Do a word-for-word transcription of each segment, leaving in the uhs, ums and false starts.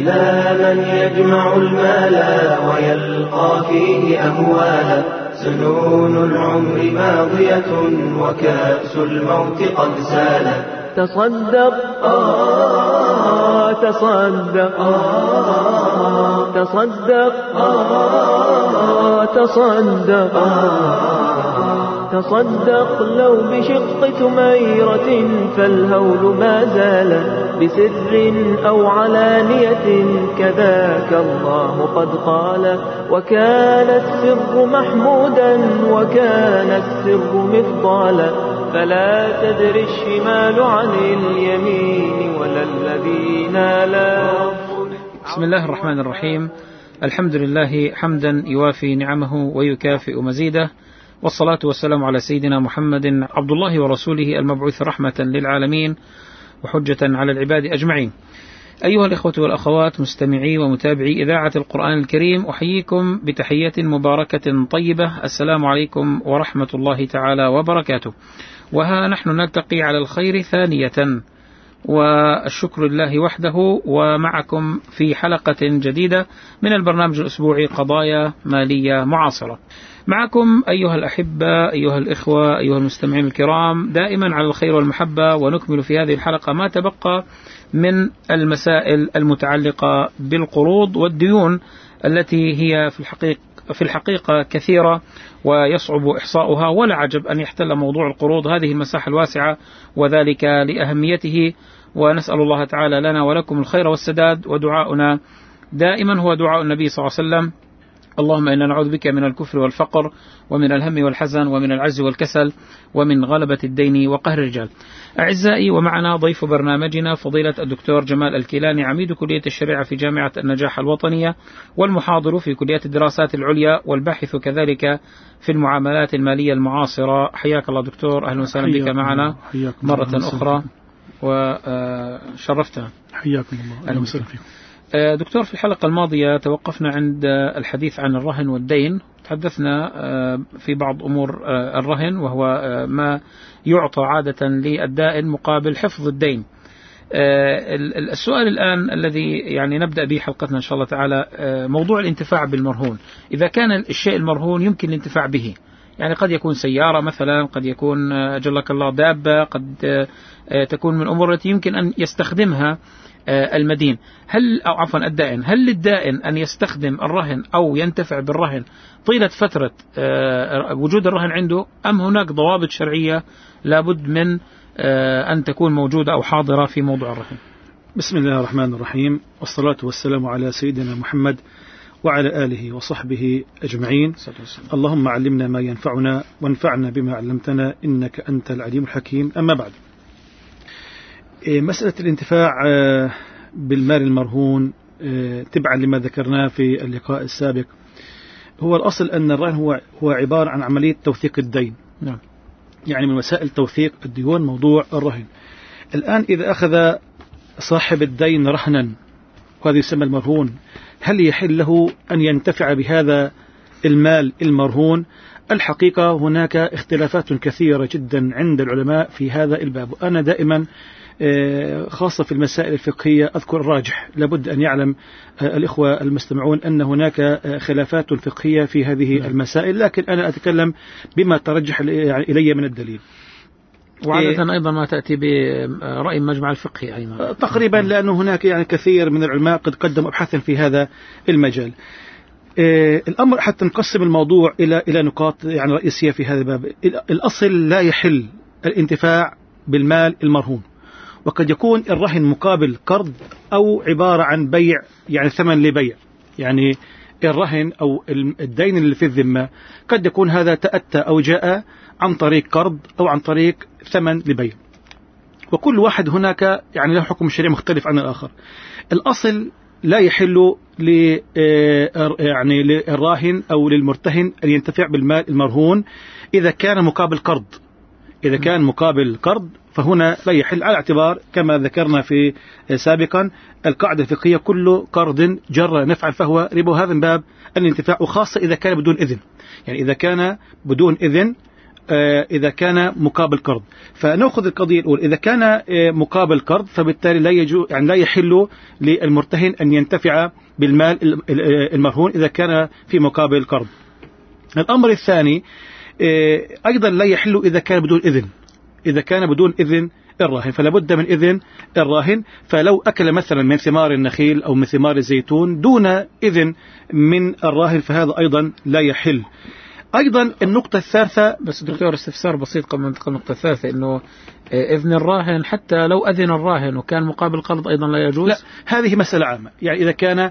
إلى من يجمع المال ويلقى فيه أموالا. سنون العمر ماضية وكأس الموت قد سالا. تصدق آه تصدق آه تصدق آه تصدق آه تصدق لو بشق تميرة فالهول ما زال، بسر أو علانية كذاك الله قد قال. وكان السر محمودا وكان السر مفضالا، فلا تدري الشمال عن اليمين ولا الذين لا. بسم الله الرحمن الرحيم. الحمد لله حمدا يوافي نعمه ويكافئ مزيده، والصلاة والسلام على سيدنا محمد عبد الله ورسوله المبعوث رحمة للعالمين وحجة على العباد أجمعين. أيها الإخوة والأخوات مستمعي ومتابعي إذاعة القرآن الكريم، أحييكم بتحية مباركة طيبة. السلام عليكم ورحمة الله تعالى وبركاته. وها نحن نلتقي على الخير ثانية، والشكر لله وحده، ومعكم في حلقة جديدة من البرنامج الأسبوعي قضايا مالية معاصرة. معكم أيها الأحبة، أيها الإخوة، أيها المستمعين الكرام، دائما على الخير والمحبة. ونكمل في هذه الحلقة ما تبقى من المسائل المتعلقة بالقروض والديون التي هي في الحقيقة في الحقيقة كثيرة ويصعب إحصاؤها، ولا عجب أن يحتل موضوع القروض هذه المساحة الواسعة، وذلك لأهميته. ونسأل الله تعالى لنا ولكم الخير والسداد، ودعاؤنا دائما هو دعاء النبي صلى الله عليه وسلم: اللهم إنا نعوذ بك من الكفر والفقر ومن الهم والحزن ومن العجز والكسل ومن غلبة الدين وقهر الرجال. أعزائي، ومعنا ضيف برنامجنا فضيلة الدكتور جمال الكيلاني، عميد كلية الشريعة في جامعة النجاح الوطنية، والمحاضر في كلية الدراسات العليا، والباحث كذلك في المعاملات المالية المعاصرة. حياك الله دكتور، أهلا وسهلا بك معنا مرة أخرى وشرفتنا. حياكم الله، أهلا وسهلا فيكم دكتور. في الحلقة الماضية توقفنا عند الحديث عن الرهن والدين، تحدثنا في بعض أمور الرهن، وهو ما يعطى عادة للدائن مقابل حفظ الدين. السؤال الآن الذي يعني نبدأ به حلقتنا إن شاء الله تعالى موضوع الانتفاع بالمرهون. إذا كان الشيء المرهون يمكن الانتفاع به، يعني قد يكون سيارة مثلا، قد يكون أجلك الله دابة، قد تكون من الأمور التي يمكن أن يستخدمها المدين، هل أو عفوا الدائن، هل للدائن أن يستخدم الرهن أو ينتفع بالرهن طيلة فترة وجود الرهن عنده، أم هناك ضوابط شرعية لابد من أن تكون موجودة أو حاضرة في موضوع الرهن؟ بسم الله الرحمن الرحيم، والصلاة والسلام على سيدنا محمد وعلى آله وصحبه أجمعين. اللهم علمنا ما ينفعنا وانفعنا بما علمتنا إنك أنت العليم الحكيم. أما بعد، مسألة الانتفاع بالمال المرهون تبعا لما ذكرناه في اللقاء السابق، هو الأصل أن الرهن هو هو عبارة عن عملية توثيق الدين. نعم. يعني من وسائل توثيق الديون موضوع الرهن. الآن إذا أخذ صاحب الدين رهنا، وهذا يسمى المرهون، هل يحل له أن ينتفع بهذا المال المرهون؟ الحقيقة هناك اختلافات كثيرة جدا عند العلماء في هذا الباب. أنا دائما خاصة في المسائل الفقهية أذكر الراجح. لابد أن يعلم الإخوة المستمعون أن هناك خلافات فقهية في هذه المسائل، لكن أنا أتكلم بما ترجح إلي من الدليل. وعادة أيضا ما تأتي برأي المجمع الفقهي أيضا تقريبا، لأن هناك يعني كثير من العلماء قد قدموا أبحاثا في هذا المجال. الأمر حتى نقسم الموضوع إلى إلى نقاط يعني رئيسية في هذا الباب. الأصل لا يحل الانتفاع بالمال المرهون، وقد يكون الرهن مقابل قرض أو عبارة عن بيع، يعني ثمن لبيع. يعني الرهن أو الدين اللي في الذمة قد يكون هذا تأتى أو جاء عن طريق قرض أو عن طريق ثمن لبيع، وكل واحد هناك يعني له حكم شرعي مختلف عن الآخر. الأصل لا يحل ل يعني للراهن أو للمرتهن أن ينتفع بالمال المرهون إذا كان مقابل قرض. إذا كان مقابل قرض فهنا لا يحل، على اعتبار كما ذكرنا في سابقا القاعدة الفقهية: كل قرض جر نفعا فهو ربا. هذا من باب الانتفاع، وخاصة إذا كان بدون إذن. يعني إذا كان بدون إذن إذا كان مقابل قرض. فنأخذ القضية الأولى، إذا كان مقابل قرض فبالتالي لا يجوز يعني لا يحل للمرتهن أن ينتفع بالمال المرهون إذا كان في مقابل قرض. الأمر الثاني أيضا لا يحل إذا كان بدون إذن، إذا كان بدون إذن الراهن فلا بد من إذن الراهن. فلو أكل مثلا من ثمار النخيل أو من ثمار الزيتون دون إذن من الراهن فهذا أيضا لا يحل. أيضا النقطة الثالثة، بس دكتور استفسار بسيط قبل ما ننتقل النقطة الثالثة، إنه إذن الراهن حتى لو أذن الراهن وكان مقابل قرض أيضا لا يجوز؟ لا، هذه مسألة عامة. يعني إذا كان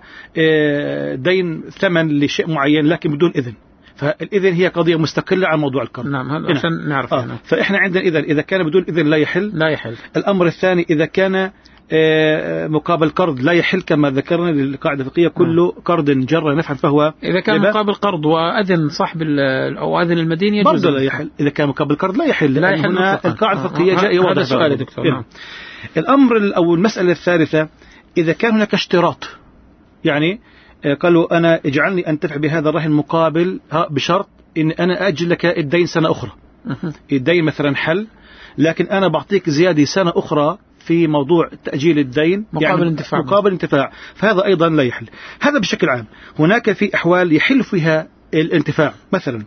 دين ثمن لشيء معين لكن بدون إذن، فالإذن هي قضية مستقلة عن موضوع القرض. نعم، هذا عشان نعرف. آه. فإحنا عندنا إذن إذا كان بدون إذن لا يحل لا يحل. الأمر الثاني إذا كان مقابل قرض لا يحل كما ذكرنا للقاعدة الفقهية كل قرض جر نفعا فهو إذا كان ربا. مقابل قرض وأذن صاحب أو أذن المدين يجوز برضه لا يحل. إذا كان مقابل قرض لا يحل، لا يحل هنا مطلقا. القاعدة الفقهية آه. جاء هذا واضح. سؤال دكتور. نعم. الأمر أو المسألة الثالثة إذا كان هناك اشتراط، يعني قالوا أنا اجعلني أنتفع بهذا الرهن مقابل بشرط إن أنا أجل لك الدين سنة أخرى. الدين مثلا حل لكن أنا بعطيك زيادة سنة أخرى في موضوع تأجيل الدين مقابل يعني انتفاع مقابل انتفاع، فهذا أيضا لا يحل. هذا بشكل عام. هناك في أحوال يحل فيها الانتفاع، مثلا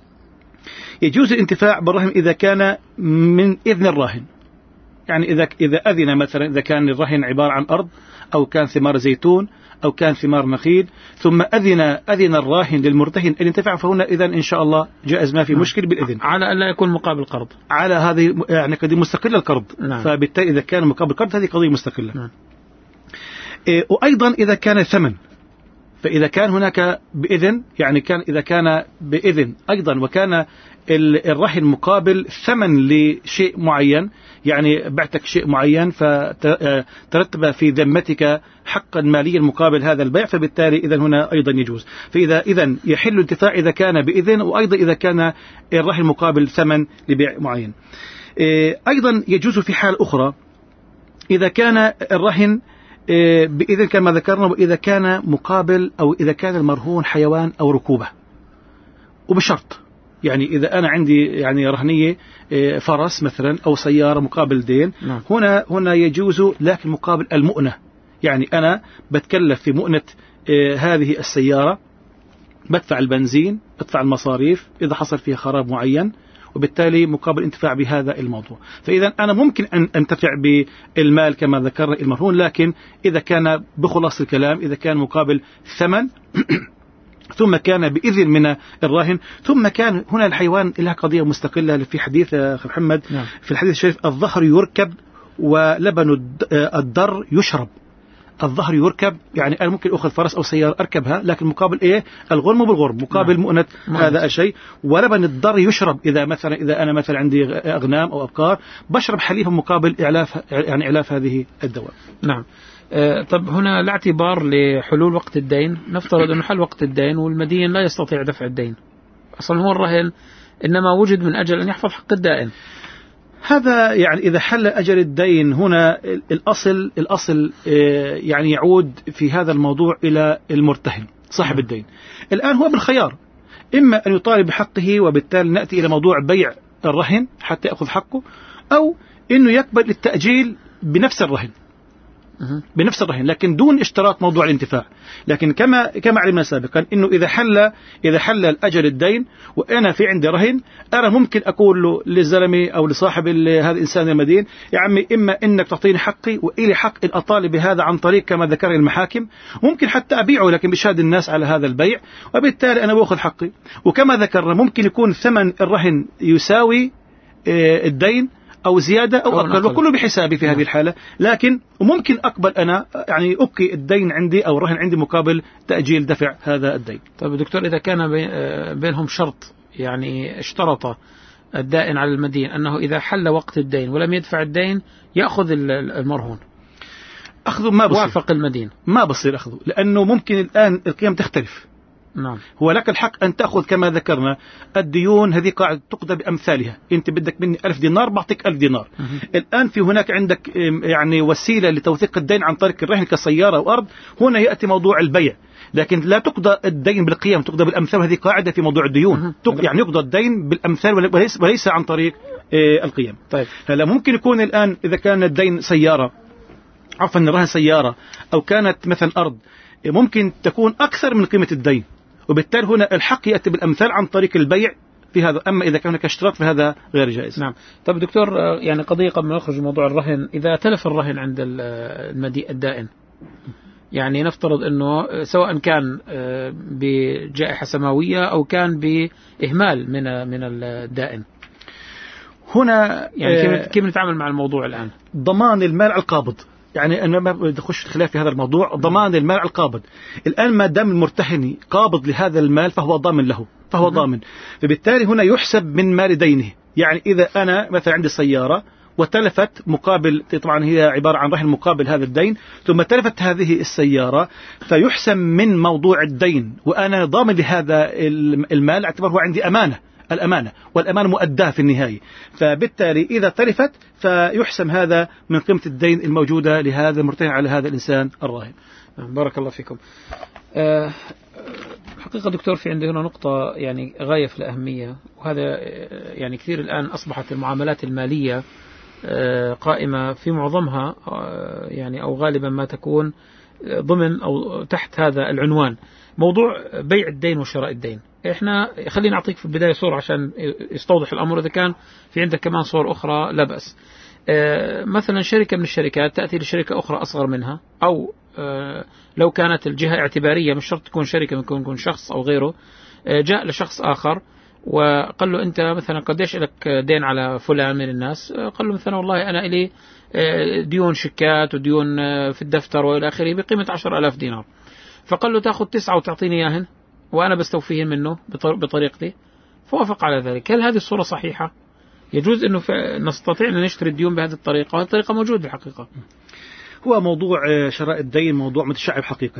يجوز الانتفاع بالرهن إذا كان من إذن الراهن، يعني إذا إذا أذن مثلا إذا كان الرهن عبارة عن أرض أو كان ثمار زيتون أو كان ثمار نخيل ثم أذن أذن الراهن للمرتهن أن ينتفع فهنا إذا إن شاء الله جائز ما في مشكل بالإذن، على أن لا يكون مقابل قرض، على هذه يعني قضية مستقلة القرض. نعم. فبالتالي إذا كان مقابل قرض هذه قضية مستقلة. نعم. إيه وأيضا إذا كان ثمن، فإذا كان هناك بإذن يعني كان إذا كان بإذن أيضا وكان الرهن مقابل ثمن لشيء معين، يعني بعتك شيء معين فترتب في ذمتك حقا ماليا مقابل هذا البيع، فبالتالي إذن هنا أيضا يجوز. فإذا إذن يحل الانتفاع إذا كان بإذن، وأيضا إذا كان الرهن مقابل ثمن لبيع معين. أيضا يجوز في حال أخرى إذا كان الرهن بإذن كما ذكرنا، وإذا كان مقابل أو إذا كان المرهون حيوان أو ركوبة، وبشرط يعني إذا أنا عندي يعني رهنية فرس مثلا أو سيارة مقابل دين، نعم. هنا هنا يجوز لكن مقابل المؤنة، يعني أنا بتكلف في مؤنة هذه السيارة، بدفع البنزين، بدفع المصاريف إذا حصل فيها خراب معين، وبالتالي مقابل انتفاع بهذا الموضوع. فإذا أنا ممكن أن أنتفع بالمال كما ذكرنا المرهون، لكن إذا كان بخلاص الكلام إذا كان مقابل ثمن ثم كان بإذن من الراهن، ثم كان هنا الحيوان لها قضية مستقلة في حديث أخي محمد. نعم. في الحديث الشريف الظهر يركب ولبن الدر يشرب. الظهر يركب يعني أنا ممكن أخذ فرس أو سيارة أركبها، لكن مقابل إيه؟ الغرم بالغرم، مقابل نعم. مؤنة نعم. هذا الشيء. ولبن الدر يشرب إذا مثلا إذا أنا مثلا عندي أغنام أو أبقار بشرب حليبهم مقابل إعلاف يعني إعلاف هذه الدواء. نعم. آه طب هنا لا اعتبار لحلول وقت الدين، نفترض أنه حل وقت الدين والمدين لا يستطيع دفع الدين، أصلا هو الرهن إنما وجد من أجل أن يحفظ حق الدائن. هذا يعني إذا حل أجل الدين هنا الأصل الأصل يعني يعود في هذا الموضوع إلى المرتهن صاحب الدين. الآن هو بالخيار، إما أن يطالب بحقه وبالتالي نأتي إلى موضوع بيع الرهن حتى يأخذ حقه، أو إنه يقبل التأجيل بنفس الرهن بنفس الرهن لكن دون اشتراط موضوع الانتفاع. لكن كما كما علمنا سابقا انه اذا حل اذا حل الاجل الدين وانا في عندي رهن، انا ممكن اقول له للزلمه او لصاحب هذا الانسان المدين يا عمي اما انك تعطيني حقي والي حق ان اطالب بهذا عن طريق كما ذكر المحاكم، ممكن حتى ابيعه لكن بشهاده الناس على هذا البيع، وبالتالي انا باخذ حقي. وكما ذكرنا ممكن يكون ثمن الرهن يساوي الدين أو زيادة أو أقل، وكله بحسابي في هذه الحالة. لكن وممكن أقبل أنا يعني أبقي الدين عندي أو الرهن عندي مقابل تأجيل دفع هذا الدين. طيب دكتور، إذا كان بينهم شرط يعني اشترط الدائن على المدين أنه إذا حل وقت الدين ولم يدفع الدين يأخذ المرهون، أخذه ما بصير، وافق المدين ما بصير أخذه، لأنه ممكن الآن القيم تختلف. نعم. هو لك الحق أن تأخذ كما ذكرنا الديون، هذه قاعدة تقضى بأمثالها. أنت بدك مني ألف دينار بعطيك ألف دينار. مه. الآن في هناك عندك يعني وسيلة لتوثيق الدين عن طريق الرهن كسيارة وأرض، هنا يأتي موضوع البيع، لكن لا تقضى الدين بالقيم، تقضى بالأمثال. هذه قاعدة في موضوع الديون، يعني يقضى الدين بالأمثال وليس, وليس عن طريق القيم. طيب. هلا ممكن يكون الآن إذا كان الدين سيارة، عفوا الرهن سيارة، أو كانت مثلا أرض، ممكن تكون أكثر من قيمة الدين، وبالتالي هنا الحق يأتي بالأمثال عن طريق البيع في هذا. أما إذا كان هناك اشتراط فهذا غير جائز. نعم. طب دكتور، يعني قضية قبل ما نخرج من موضوع الرهن، إذا تلف الرهن عند المدين الدائن، يعني نفترض أنه سواء كان بجائحة سماوية أو كان بإهمال من من الدائن، هنا يعني كيف نتعامل مع الموضوع الآن؟ ضمان المال على القابض، يعني أنا ما بدي أخش خلاف في هذا الموضوع. ضمان المال على القابض الآن، ما دام المرتهن قابض لهذا المال فهو ضامن له، فهو ضامن، فبالتالي هنا يحسب من مال دينه. يعني إذا أنا مثلا عندي سيارة وتلفت مقابل، طبعا هي عبارة عن رهن مقابل هذا الدين، ثم تلفت هذه السيارة، فيحسب من موضوع الدين وأنا ضامن لهذا المال، اعتبره عندي أمانة، الأمانة والأمانة مؤداة في النهاية. فبالتالي إذا تلفت فيحسم هذا من قيمة الدين الموجودة لهذا المرتهن على هذا الإنسان الراهن. بارك الله فيكم. أه حقيقة دكتور، في عندنا نقطة يعني غاية في الأهمية، وهذا يعني كثير الآن أصبحت المعاملات المالية قائمة في معظمها يعني أو غالبا ما تكون ضمن أو تحت هذا العنوان، موضوع بيع الدين وشراء الدين. احنا خلينا نعطيك في البداية صورة عشان يستوضح الأمر، إذا كان في عندك كمان صور أخرى لا بأس. مثلا شركة من الشركات تأتي لشركة أخرى أصغر منها، أو لو كانت الجهة اعتبارية، مش شرط تكون شركة، ممكن يكون شخص أو غيره، جاء لشخص آخر وقال له أنت مثلا قديش لك دين على فلان من الناس؟ قال له مثلا والله أنا إلي ديون شيكات وديون في الدفتر وإلى آخره بقيمة عشر ألاف دينار. فقال له تأخذ تسعة وتعطيني إياهن وأنا بستوفيهن منه بطريقتي. فوافق على ذلك. هل هذه الصورة صحيحة؟ يجوز أنه نستطيع أن نشتري الديون بهذه الطريقة؟ وهذه الطريقة موجودة في الحقيقة. هو موضوع شراء الدين موضوع متشعب حقيقة.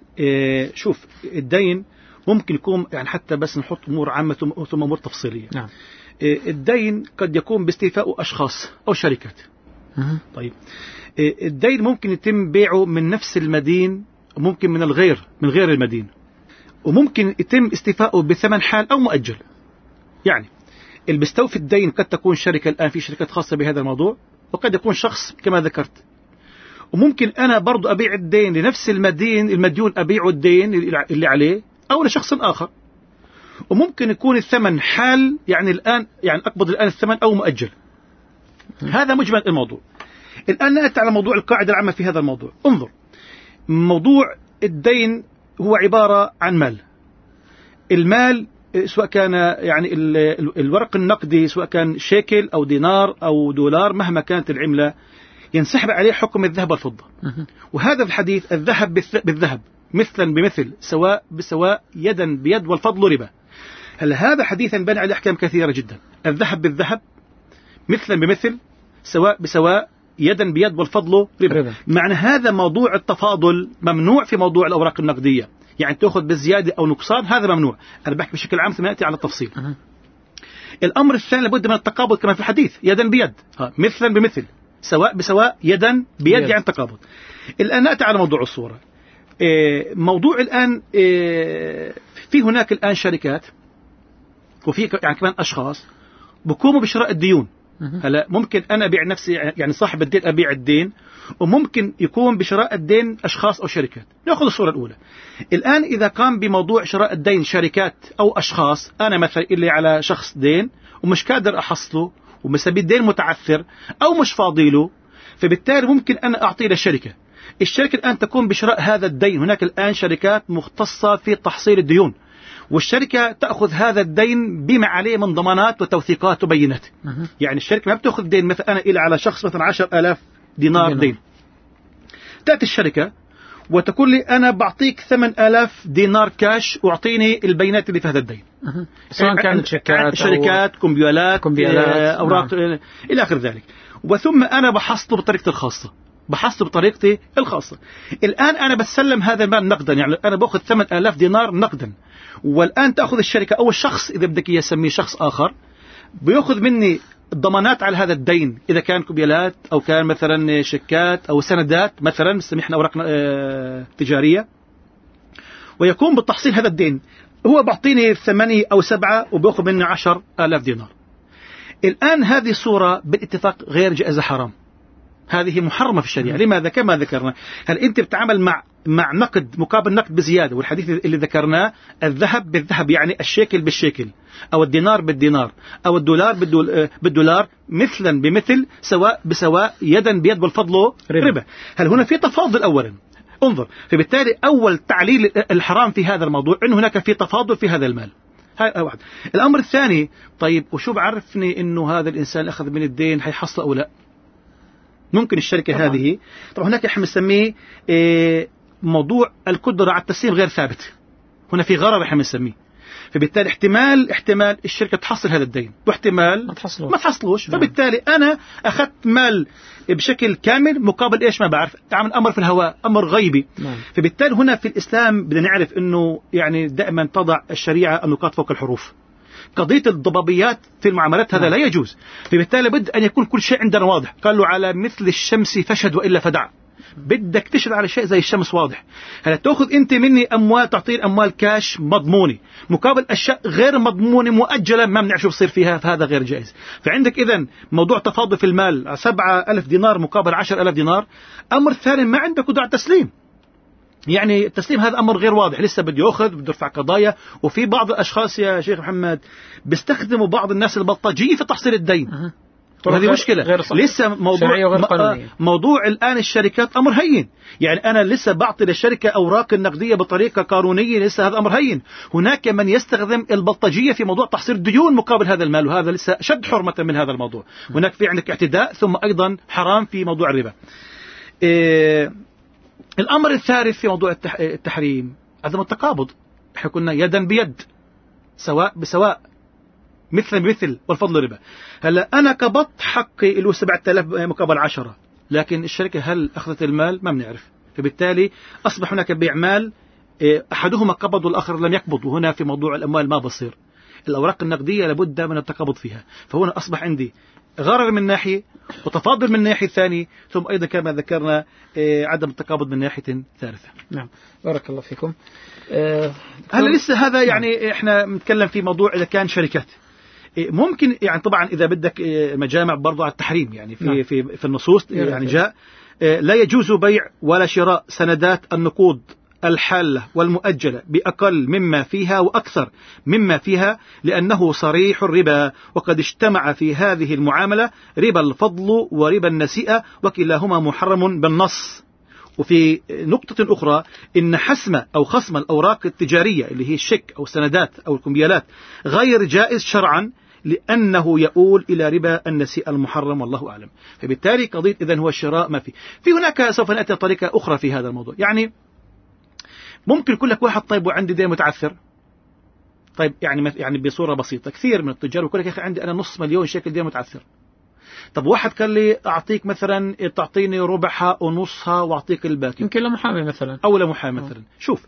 شوف، الدين ممكن يكون يعني حتى بس نحط أمور عامة ثم أمور تفصيلية. نعم. الدين قد يكون باستيفاء أشخاص أو شركات. مه. طيب، الدين ممكن يتم بيعه من نفس المدين، ممكن من الغير من غير المدين، وممكن يتم استيفاؤه بثمن حال أو مؤجل. يعني اللي بيستوفي الدين قد تكون شركة، الآن في شركات خاصة بهذا الموضوع، وقد يكون شخص كما ذكرت. وممكن أنا برضو أبيع الدين لنفس المدين المديون، أبيعه الدين اللي عليه أو لشخص آخر. وممكن يكون الثمن حال، يعني الآن يعني أقبض الآن الثمن أو مؤجل. هذا مجمل الموضوع. الآن نأتي على موضوع القاعدة العامة في هذا الموضوع. انظر، موضوع الدين هو عبارة عن مال. المال سواء كان يعني الورق النقدي، سواء كان شيكل أو دينار أو دولار، مهما كانت العملة ينسحب عليه حكم الذهب والفضة. وهذا في الحديث الذهب بالذهب مثلا بمثل، سواء بسواء، يدا بيد، والفضل ربا. هل هذا حديثا بنى عليه أحكام كثيرة جدا. الذهب بالذهب مثلا بمثل، سواء بسواء، يدا بيد، والفضل ربا, ربا. معنى هذا موضوع التفاضل ممنوع في موضوع الأوراق النقدية، يعني تأخذ بزيادة أو نقصان، هذا ممنوع. أنا بحكي بشكل عام ثم نأتي على التفصيل. أه. الأمر الثاني لابد من التقابض كما في الحديث، يدا بيد، مثلا بمثل، سواء بسواء، يدا بيد، بيد. يعني تقابض. الآن نأتي على موضوع الصورة. موضوع الآن في هناك الآن شركات وفي يعني كمان أشخاص بقوموا بشراء الديون. هلا ممكن أنا أبيع نفسي، يعني صاحب الدين أبيع الدين، وممكن يكون بشراء الدين أشخاص أو شركات. نأخذ الصورة الأولى. الآن إذا قام بموضوع شراء الدين شركات أو أشخاص، أنا مثلا اللي على شخص دين ومش قادر أحصله ومسبب الدين متعثر أو مش فاضيله، فبالتالي ممكن أنا أعطيه للشركة. الشركة الآن تكون بشراء هذا الدين. هناك الآن شركات مختصة في تحصيل الديون، والشركة تأخذ هذا الدين بما عليه من ضمانات وتوثيقات وبينات. يعني الشركة ما بتأخذ دين، مثلا أنا إلى على شخص مثلا عشر آلاف دينار دين، تأتي الشركة وتقول لي أنا بعطيك ثمان آلاف دينار كاش وأعطيني البيانات اللي في هذا الدين، سواء كانت شركات شركات كمبيالات, كمبيالات أوراق نعم. إلى آخر ذلك. وثم أنا بحصله بطريقتي الخاصة بحصله بطريقتي الخاصة. الآن أنا بسلم هذا المال نقدا، يعني أنا بأخذ ثمان آلاف دينار نقدا، والآن تأخذ الشركة أو الشخص إذا بدك يسميه شخص آخر بيأخذ مني الضمانات على هذا الدين، إذا كان كوبيلات أو كان مثلا شيكات أو سندات مثلا نسميها أوراق تجارية، ويكون بالتحصيل هذا الدين هو بعطيني ثمانية أو سبعة وبيأخذ مني عشر آلاف دينار. الآن هذه صورة بالاتفاق غير جائزة، حرام، هذه محرمة في الشريعة. لماذا؟ كما ذكرنا، هل أنت بتعامل مع مع نقد مقابل نقد بزيادة، والحديث اللي ذكرناه الذهب بالذهب، يعني الشيكل بالشيكل أو الدينار بالدينار أو الدولار بالدولار، مثلا بمثل سواء بسواء، يدا بيد، بالفضل ربا, ربا. هل هنا في تفاضل؟ أولا انظر، فبالتالي أول تعليل الحرام في هذا الموضوع أنه هناك في تفاضل في هذا المال. هاي واحد. الأمر الثاني، طيب وشو بعرفني أنه هذا الإنسان أخذ من الدين حيحصل أو لا؟ ممكن الشركة طبعا. هذه طبعا هناك احنا بنسميه إيه موضوع القدرة على التسليم غير ثابت، هنا في غرر احنا بنسميه، فبالتالي احتمال احتمال الشركة تحصل هذا الدين واحتمال ما تحصلوش, ما تحصلوش. فبالتالي أنا أخذت مال بشكل كامل مقابل إيش ما بعرف، تعمل أمر في الهواء، أمر غيبي. نعم. فبالتالي هنا في الإسلام بدنا نعرف أنه يعني دائما تضع الشريعة النقاط فوق الحروف. قضية الضبابيات في المعاملات هذا لا يجوز، فبالتالي بد أن يكون كل شيء عندنا واضح. قالوا على مثل الشمس فشد وإلا فدع، بدك تشهد على شيء زي الشمس واضح. هلا تأخذ أنت مني أموال، تعطيني أموال كاش مضمونة مقابل أشياء غير مضمونة مؤجلة ما بنعرف شو بصير فيها، فهذا غير جائز. فعندك إذن موضوع تفاضل في المال، سبعة ألف دينار مقابل عشر ألف دينار. أمر ثاني، ما عندك قدرة على التسليم، يعني التسليم هذا أمر غير واضح، لسه بده يأخذ، بده يرفع قضايا. وفي بعض الأشخاص يا شيخ محمد بيستخدموا بعض الناس البلطجية في تحصيل الدين. أه. هذه مشكلة. لسه موضوع موضوع الآن الشركات أمر هين، يعني أنا لسه بعطي للشركة أوراق النقدية بطريقة قانونية، لسه هذا أمر هين. هناك من يستخدم البلطجية في موضوع تحصيل الديون مقابل هذا المال، وهذا لسه شد حرمة من هذا الموضوع. هناك في عندك اعتداء، ثم أيضا حرام في موضوع الربا. إيه الأمر الثالث في موضوع التحريم عدم التقابض. احنا كنا يدا بيد، سواء بسواء، مثل بمثل، والفضل ربا. هلا أنا قبضت حقي اللي هو سبعة آلاف مقابل عشرة، لكن الشركة هل أخذت المال؟ ما بنعرف. فبالتالي أصبح هناك بيع مال أحدهما قبض والآخر لم يقبض، وهنا في موضوع الأموال ما بصير. الأوراق النقدية لابد من التقابض فيها، فهنا أصبح عندي غرر من ناحية وتفاضل من ناحية ثانية، ثم أيضا كما ذكرنا عدم التقابض من ناحية ثالثة. نعم، بارك الله فيكم. أه هلا لسه هذا يعني إحنا نتكلم في موضوع إذا كان شركات ممكن، يعني طبعا إذا بدك مجامع برضو على التحريم، يعني في نعم. في في النصوص يعني جاء لا يجوز بيع ولا شراء سندات النقود الحالة والمؤجلة بأقل مما فيها وأكثر مما فيها، لأنه صريح الربا، وقد اجتمع في هذه المعاملة ربا الفضل وربا النسيئة، وكلاهما محرم بالنص. وفي نقطة أخرى، إن حسم أو خصم الأوراق التجارية اللي هي الشيك أو السندات أو الكمبيالات غير جائز شرعا، لأنه يؤول إلى ربا النسيئة المحرم، والله أعلم. فبالتالي قضية إذن هو الشراء ما في في هناك سوف نأتي طريقة أخرى في هذا الموضوع. يعني ممكن يقول لك واحد طيب وعندي دين متعثر، طيب يعني يعني بصورة بسيطة كثير من التجار يقول لك يا أخي عندي أنا نص مليون شيكل دين متعثر. طب واحد قال لي أعطيك مثلا تعطيني ربعها ونصها وأعطيك الباقي، يمكن لمحامي مثلا أو لمحامي مثلا. شوف،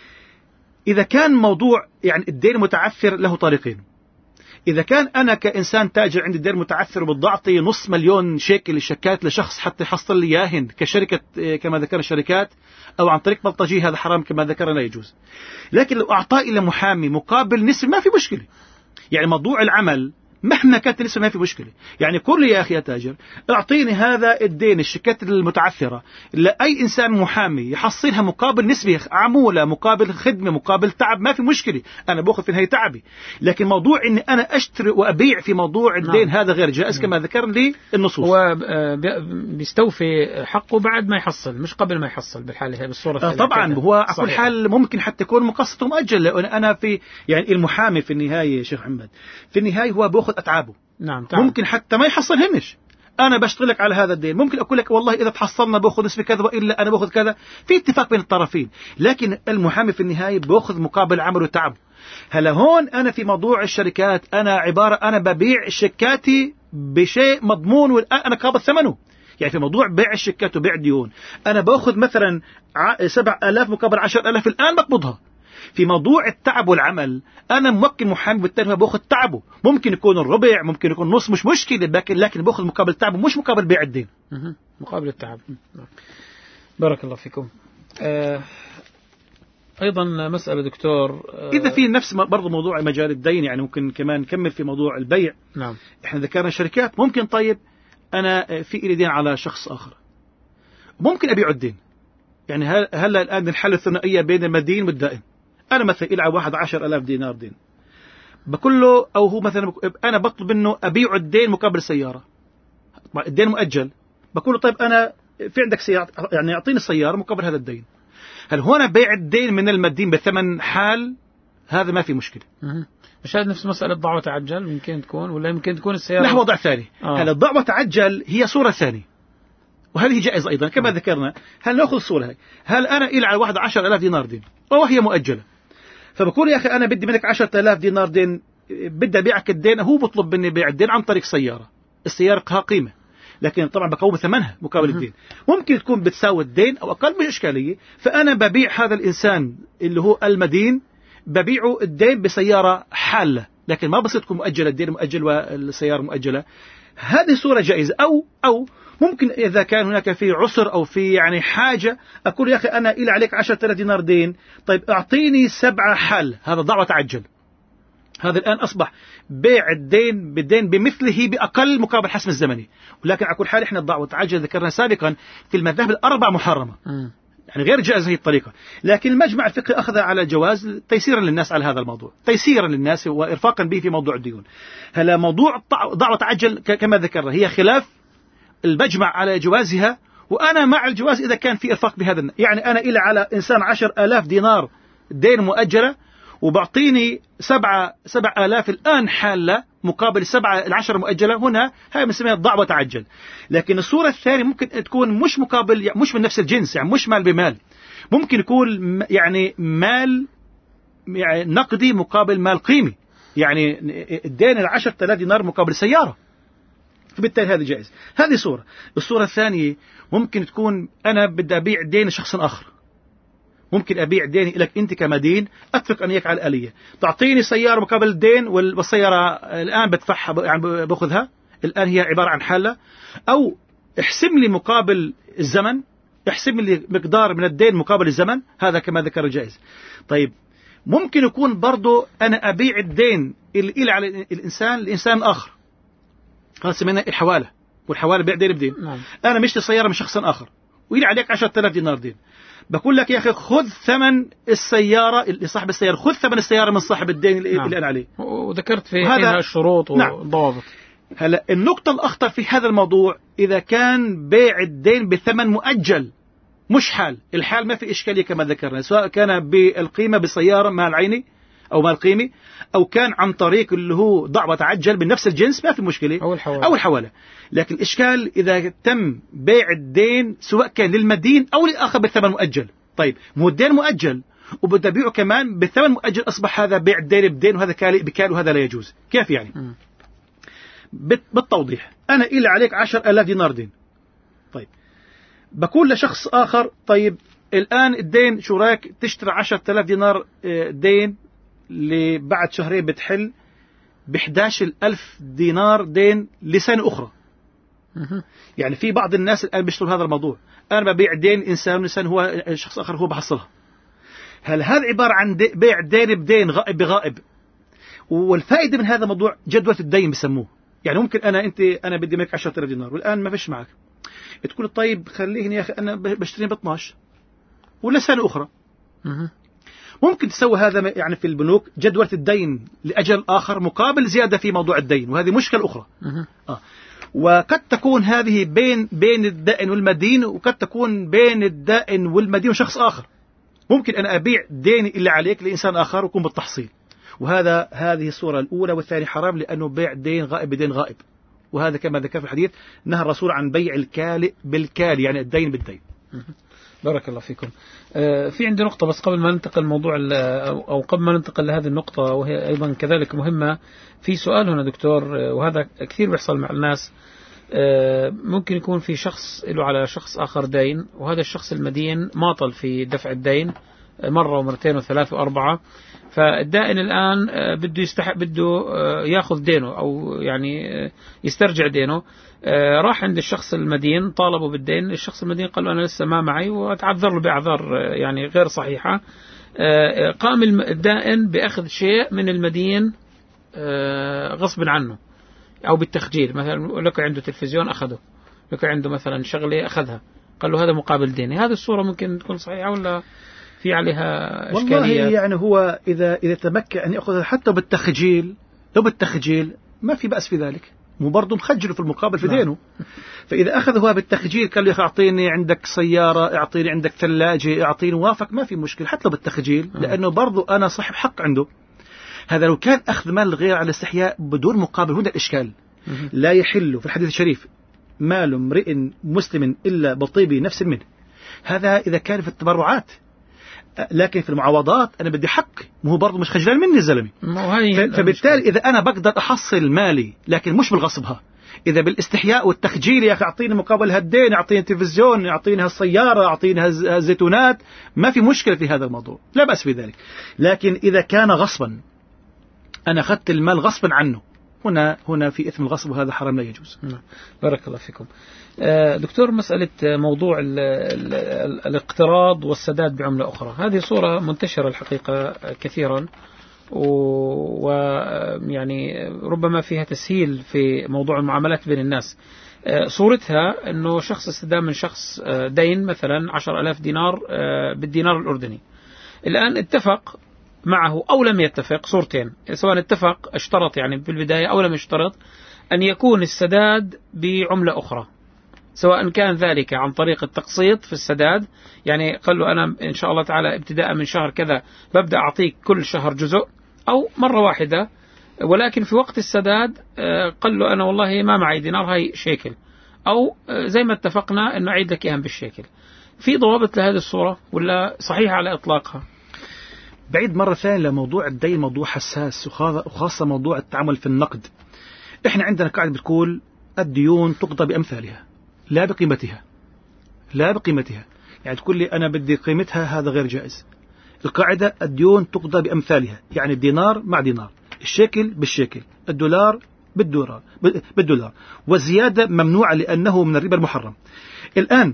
إذا كان موضوع يعني الدين متعثر له طريقين. إذا كان أنا كإنسان تاجر عندي دين متعثر وبدي أعطي نص مليون شيكل شيكات لشخص حتى يحصل لي ياهن كشركة كما ذكر الشركات، أو عن طريق بلطجي، هذا حرام كما ذكرنا لا يجوز. لكن لو أعطاه إلى محامي مقابل نسبة ما في مشكلة. يعني موضوع العمل مهما كانت النسبة ما في مشكلة. يعني كل يا أخي يا تاجر اعطيني هذا الدين الشيكات المتعثرة لأي إنسان محامي يحصلها مقابل نسبة عمولة مقابل خدمة مقابل تعب، ما في مشكلة، أنا بأخذ في نهاية تعبي. لكن موضوع إني أنا أشتري وأبيع في موضوع الدين نعم. هذا غير جائز كما ذكر لي النصوص. هو بيستوفي حقه بعد ما يحصل، مش قبل ما يحصل بالحالة بالصورة آه طبعا هو على كل حال ممكن حتى يكون مقسط ومؤجل، لأن أنا في يعني المحامي في النهاية شيخ محمد في النهاية هو بأخذ أتعابه. نعم تعب. ممكن حتى ما يحصلهنش، أنا بشتغل لك على هذا الدين، ممكن أقول لك والله إذا تحصلنا بأخذ نسبة كذا وإلا أنا بأخذ كذا، في اتفاق بين الطرفين. لكن المحامي في النهاية بأخذ مقابل عمله وتعبه. هلا هون أنا في موضوع الشركات أنا عبارة أنا ببيع شيكاتي بشيء مضمون وأنا قابض ثمنه. يعني في موضوع بيع الشيكات وبيع ديون أنا بأخذ مثلا سبع آلاف مقابل عشر آلاف الآن بقبضها، في موضوع التعب والعمل أنا موكل محامي، بالتالي باخذ تعبه، ممكن يكون الربع، ممكن يكون نص، مش مشكلة، لكن لكن باخذ مقابل تعبه مش مقابل بيع الدين. مقابل التعب. بارك الله فيكم. آه أيضا مسألة دكتور، آه إذا في نفس برضو موضوع مجال الدين، يعني ممكن كمان نكمل في موضوع البيع. نعم. إحنا ذكرنا شركات، ممكن طيب أنا في إلي دين على شخص آخر، ممكن أبيع الدين. يعني هلا الآن الحالة الثنائية بين المدين والدائن. أنا مثلا إلعب واحد عشر ألاف دينار دين، بقول له، أو هو مثلا أنا بطلب منه أبيع الدين مقابل سيارة، الدين مؤجل، بقول له طيب أنا في عندك سيارة، يعني أعطيني السيارة مقابل هذا الدين. هل هنا بيع الدين من المدين بثمن حال؟ هذا ما في مشكلة. مش هذا نفس مسألة ضع وتعجل ممكن تكون، ولا يمكن تكون السيارة؟ لا، وضع ثاني. آه. هل الضع وتعجل هي صورة ثانية، وهذه جائزة أيضا كما ذكرنا. هل نأخذ الصورة هاي، هل أنا إلى على واحد عشر ألاف دينار دين وهي مؤجلة، فبقول يا أخي أنا بدي منك عشرة آلاف دينار دين، بدي أبيعك الدين، هو بطلب مني بيع الدين عن طريق سيارة، السيارة لها قيمة، لكن طبعا بقوم ثمنها مقابل الدين، ممكن تكون بتساوي الدين أو أقل، مش إشكالية. فأنا ببيع هذا الإنسان اللي هو المدين، ببيعه الدين بسيارة حالة، لكن ما بصير تكون مؤجلة، الدين مؤجل والسيارة مؤجلة. هذه صورة جائزة. أو أو ممكن إذا كان هناك في عسر أو في يعني حاجة، أقول يا أخي أنا إلى عليك عشرة آلاف دينار دين، طيب أعطيني سبعة حل، هذا ضع وتعجل. هذا الآن أصبح بيع الدين بالدين بمثله بأقل مقابل حسم الزمني. ولكن على كل حال إحنا الضع وتعجل ذكرنا سابقا في المذاهب الأربع محرمة، يعني غير جائز هذه الطريقة، لكن المجمع الفقهي أخذ على جواز تيسيرا للناس على هذا الموضوع، تيسيرا للناس وإرفاقا به في موضوع الديون. هلا موضوع ضع وتعجل كما ذكرنا هي خلاف المجمع على جوازها، وأنا مع الجواز إذا كان في إرفاق بهذا. يعني أنا إلى على إنسان عشر آلاف دينار دين مؤجلة، وبعطيني سبعة سبع آلاف الآن حالة مقابل سبعة العشر مؤجلة، هنا هاي بنسميها ضع وتعجل. لكن الصورة الثانية ممكن تكون مش مقابل، يعني مش من نفس الجنس، يعني مش مال بمال، ممكن يكون يعني مال يعني نقدي مقابل مال قيمي، يعني الدين العشر آلاف دينار مقابل سيارة، فبالتالي هذا جائز. هذه صورة. الصورة الثانية ممكن تكون أنا بدي أبيع دين لشخص آخر، ممكن أبيع ديني لك أنت كمدين، أتفق أن يك على الآلية، تعطيني سيارة مقابل الدين، والسيارة الآن بدفعها يعني بأخذها الآن هي عبارة عن حالة، أو احسم لي مقابل الزمن، احسم لي مقدار من الدين مقابل الزمن، هذا كما ذكر الجائز. طيب ممكن يكون برضو أنا أبيع الدين اللي على الإنسان لإنسان آخر، هذا سمينا الحوالة، والحوالة بيع دين بدين. نعم. أنا مشتري سيارة من شخص آخر ويلي عليك عشرة آلاف دينار دين، بقول لك يا أخي خذ ثمن السيارة لصاحب السيارة، خذ ثمن السيارة من صاحب الدين اللي, نعم. اللي أنا عليه، وذكرت فيها الشروط والضوابط. نعم. هلا النقطة الأخطر في هذا الموضوع إذا كان بيع الدين بثمن مؤجل مش حال، الحال ما في إشكالية كما ذكرنا، سواء كان بالقيمة بالسيارة مال عيني أو مال قيمي، أو كان عن طريق اللي هو ضع وتعجل من نفس الجنس، ما في مشكلة، أو الحوالة. أو الحوالة. لكن الإشكال إذا تم بيع الدين سواء كان للمدين أو للآخر بالثمن مؤجل. طيب مو الدين مؤجل وبدي أبيعه كمان بالثمن مؤجل، أصبح هذا بيع الدين بدين وهذا كالي بكال وهذا لا يجوز. كيف يعني؟ م. بالتوضيح، أنا إلي عليك عشر آلاف دينار دين، طيب بقول لشخص آخر طيب الآن الدين شو رايك تشتري عشرة آلاف دينار دين اللي بعد شهرين بتحل بإحداش الألف دينار دين لسنة أخرى. يعني في بعض الناس الآن بيشتروا هذا الموضوع، أنا ببيع دين إنسان إنسان هو شخص آخر هو بحصلها. هل هذا عبارة عن دي بيع دين بدين غائب بغائب؟ والفائدة من هذا الموضوع جدولة الدين بسموه. يعني ممكن أنا أنت أنا بدي منك عشرة آلاف دينار والآن ما فيش معك، تقول طيب خليني يا أخي أنا بشتري ب اثنا عشر ولا سنة أخرى. ممكن تسوي هذا يعني في البنوك جدولة الدين لأجل آخر مقابل زيادة في موضوع الدين، وهذه مشكلة أخرى. آه. وقد تكون هذه بين بين الدائن والمدين، وقد تكون بين الدائن والمدين وشخص آخر. ممكن أنا أبيع ديني اللي عليك لإنسان آخر ويكون بالتحصيل، وهذا هذه الصورة الأولى والثانية حرام، لأنه بيع دين غائب بدين غائب، وهذا كما ذكر في الحديث نهى الرسول عن بيع الكالئ بالكالي، يعني الدين بالدين. بارك الله فيكم. آه في عندي نقطة بس قبل ما ننتقل الموضوع أو قبل ما ننتقل لهذه النقطة، وهي أيضا كذلك مهمة. في سؤال هنا دكتور، وهذا كثير بيحصل مع الناس. آه ممكن يكون في شخص له على شخص آخر دين، وهذا الشخص المدين ماطل في دفع الدين، مرة ومرتين وثلاثة وأربعة. فالدائن الآن بده يستحق بده يأخذ دينه أو يعني يسترجع دينه. راح عند الشخص المدين طالبه بالدين، الشخص المدين قال له أنا لسه ما معي، وتعذر له بأعذار يعني غير صحيحة. قام الدائن بأخذ شيء من المدين غصب عنه أو بالتخجيل. مثلا لك عنده تلفزيون أخذه، لك عنده مثلا شغلة أخذها، قال له هذا مقابل ديني. هذه الصورة ممكن تكون صحيحة ولا في عليها إشكالية؟ والله يعني هو إذا إذا تمكن أن يأخذ حتى بالتخجيل، لو بالتخجيل ما في بأس في ذلك، مو برضه مخجله في المقابل في دينه. فإذا أخذه بالتخجيل قال له أعطيني عندك سيارة، أعطيني عندك ثلاجة، أعطيني وافق، ما في مشكلة حتى لو بالتخجيل، لأنه برضه أنا صاحب حق عنده. هذا لو كان أخذ مال الغير على استحياء بدون مقابل، هنا الإشكال. لا يحل في الحديث الشريف مال امرئ مسلم إلا بطيب نفس منه. هذا إذا كان في التبرعات، لكن في المعاوضات أنا بدي حق، مو هو برضه مش خجلان مني الزلمي. فبالتالي إذا أنا بقدر أحصل مالي لكن مش بالغصبها، إذا بالاستحياء والتخجيل، يا أخي أعطيني مقابل هالدين، أعطيني تلفزيون، أعطيني هالسيارة، أعطيني هالزيتونات، ما في مشكلة في هذا الموضوع، لا بأس في ذلك. لكن إذا كان غصبا، أنا أخذت المال غصبا عنه، هنا هنا في إثم الغصب، وهذا حرام لا يجوز. بارك الله فيكم. دكتور، مسألة موضوع ال ال ال الاقتراض والسداد بعملة أخرى، هذه صورة منتشرة الحقيقة كثيرا، ويعني ربما فيها تسهيل في موضوع المعاملات بين الناس. صورتها أنه شخص استدام من شخص دين مثلا عشر ألاف دينار بالدينار الأردني، الآن اتفق معه أو لم يتفق، صورتين، سواء اتفق اشترط يعني في البداية أو لم يشترط أن يكون السداد بعملة أخرى، سواء كان ذلك عن طريق التقسيط في السداد، يعني قال له أنا إن شاء الله تعالى ابتداء من شهر كذا ببدأ أعطيك كل شهر جزء، أو مرة واحدة، ولكن في وقت السداد قال له أنا والله ما معي دينار، هاي شيكل، أو زي ما اتفقنا أنه أعيد لك إياهم بالشيكل. في ضوابط لهذه الصورة ولا صحيحة على إطلاقها؟ بعيد مرة ثانية لموضوع الدين، موضوع حساس، وخاصة موضوع التعامل في النقد. إحنا عندنا قاعدة بتقول الديون تقضى بأمثالها لا بقيمتها، لا بقيمتها، يعني تقول لي أنا بدي قيمتها، هذا غير جائز. القاعدة الديون تقضى بأمثالها، يعني الدينار مع دينار، الشيكل بالشيكل، الدولار بالدولار بالدولار، والزيادة ممنوعة لأنه من الربا المحرم. الآن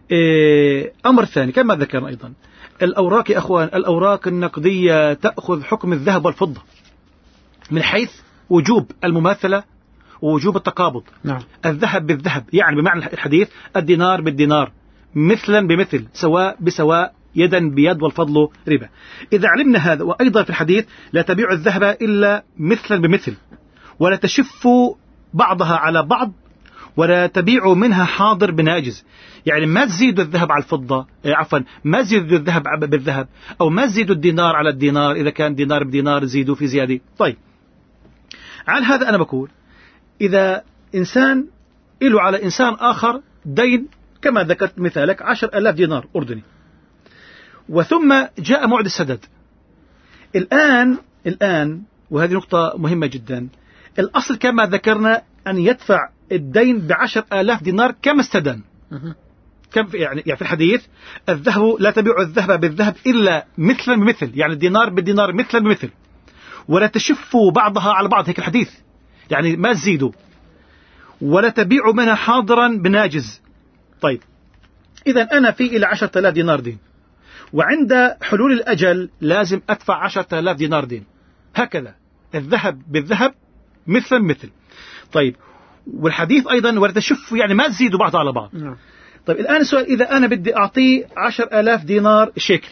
أمر ثاني كما ذكرنا أيضا، الأوراق يا أخوان، الأوراق النقدية تأخذ حكم الذهب والفضة من حيث وجوب المماثلة ووجوب التقابض. نعم. الذهب بالذهب، يعني بمعنى الحديث الدينار بالدينار، مثلا بمثل، سواء بسواء، يدا بيد، والفضل ربا. إذا علمنا هذا، وأيضا في الحديث لا تبيع الذهب إلا مثلا بمثل، ولا تشفوا بعضها على بعض، ولا تبيعوا منها حاضر بناجز، يعني ما تزيدوا الذهب على الفضة، عفوا ما تزيدوا الذهب بالذهب، أو ما تزيدوا الدينار على الدينار، إذا كان دينار بدينار زيدوا في زيادة. طيب، على هذا أنا بقول إذا إنسان له على إنسان آخر دين كما ذكرت مثالك عشر ألاف دينار أردني، وثم جاء موعد السداد، الآن الآن وهذه نقطة مهمة جدا، الأصل كما ذكرنا أن يدفع الدين بعشر آلاف دينار كما استدان. كم يعني يعني في الحديث الذهب لا تبيع الذهب بالذهب إلا مثلا بمثل، يعني الدينار بالدينار مثلا بمثل، ولا تشفوا بعضها على بعض، هيك الحديث، يعني ما تزيدوا، ولا تبيعوا منها حاضرا بناجز. طيب، إذا أنا في إلى عشرة آلاف دينار دين، وعند حلول الأجل لازم أدفع عشرة آلاف دينار دين، هكذا الذهب بالذهب مثلا مثل. طيب، والحديث أيضا ولا تشفوا، يعني ما تزيدوا بعضها على بعض. نعم. طيب، الآن السؤال، إذا أنا بدي أعطيه عشر آلاف دينار شيكل،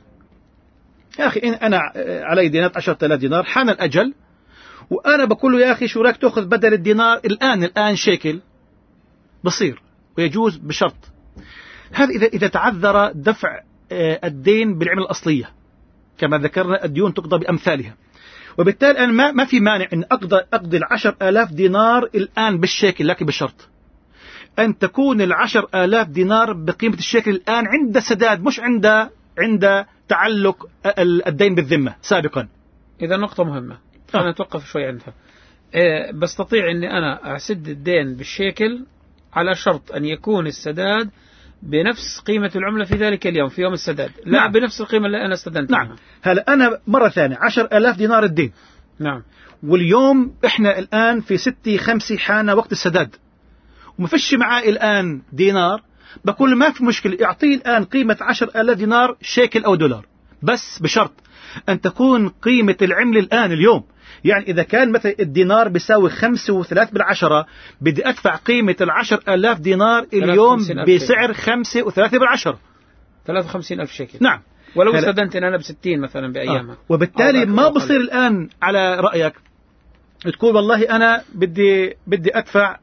يا أخي إن أنا علي دينات عشرة آلاف دينار، حان الأجل وأنا بقول له يا أخي شو رايك تأخذ بدل الدينار الآن الآن شيكل، بصير ويجوز بشرط هذا إذا إذا تعذر دفع الدين بالعملة الأصلية، كما ذكرنا الديون تقضى بأمثالها، وبالتالي أنا ما ما في مانع أن أقضي أقضي العشر آلاف دينار الآن بالشيكل، لكن بشرط أن تكون العشر آلاف دينار بقيمة الشيكل الآن عند سداد، مش عند عند تعلق الدين بالذمة سابقا. إذا نقطة مهمة، أنا أتوقف شوي عندها. إيه، بستطيع أني أنا أسد الدين بالشيكل على شرط أن يكون السداد بنفس قيمة العملة في ذلك اليوم في يوم السداد، لا نعم. بنفس القيمة اللي أنا استدنت. نعم. هلا أنا مرة ثانية عشر آلاف دينار الدين. نعم. واليوم إحنا الآن في ستة خمسة حان وقت السداد، وما فيش معاه الآن دينار، بقول ما في مشكلة، اعطيه الآن قيمة عشر آلاف دينار شيكل أو دولار، بس بشرط أن تكون قيمة العملة الآن اليوم. يعني إذا كان مثلا الدينار بيساوي خمسة وثلاث بالعشرة، بدي أدفع قيمة العشر آلاف دينار اليوم بسعر خمسة وثلاثة بالعشرة، ثلاثة وخمسين ألف شيكل. نعم. ولو استدنت أنا بستين مثلا بأيامها. آه. وبالتالي ما بصير الآن على رأيك تقول والله أنا بدي بدي أدفع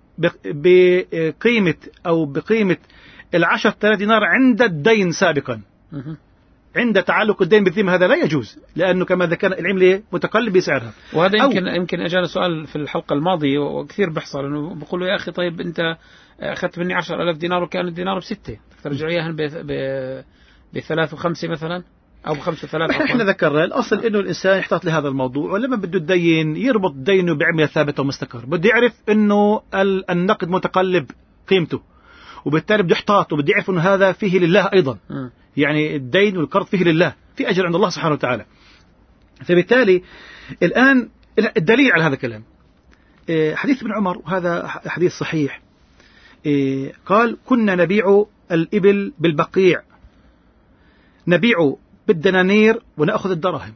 بقيمة أو بقيمة العشر آلاف دينار عند الدين سابقا. م- عند تعلق الدين بالذمة، هذا لا يجوز، لأنه كما ذكرنا العملة متقلب بسعرها. وهذا يمكن يمكن أجانا سؤال في الحلقة الماضية وكثير بيحصل، إنه بقول له يا أخي طيب أنت أخذت مني عشر آلاف دينار وكان الدينار بستة، ترجع إياها بثلاث وخمسة مثلا أو بخمسة وثلاثة. احنا ذكرنا الأصل إنه الإنسان يحتاط لهذا الموضوع، ولما بده الدين يربط دينه بعملة ثابتة ومستقر، بده يعرف إنه النقد متقلب قيمته، وبالتالي بده يحتاط وبده يعرف إنه هذا فيه لله أيضا. م. يعني الدين والقرض فيه لله، في أجر عند الله سبحانه وتعالى. فبالتالي الآن الدليل على هذا الكلام حديث ابن عمر، وهذا حديث صحيح، قال كنا نبيع الإبل بالبقيع، نبيع بالدنانير ونأخذ الدراهم،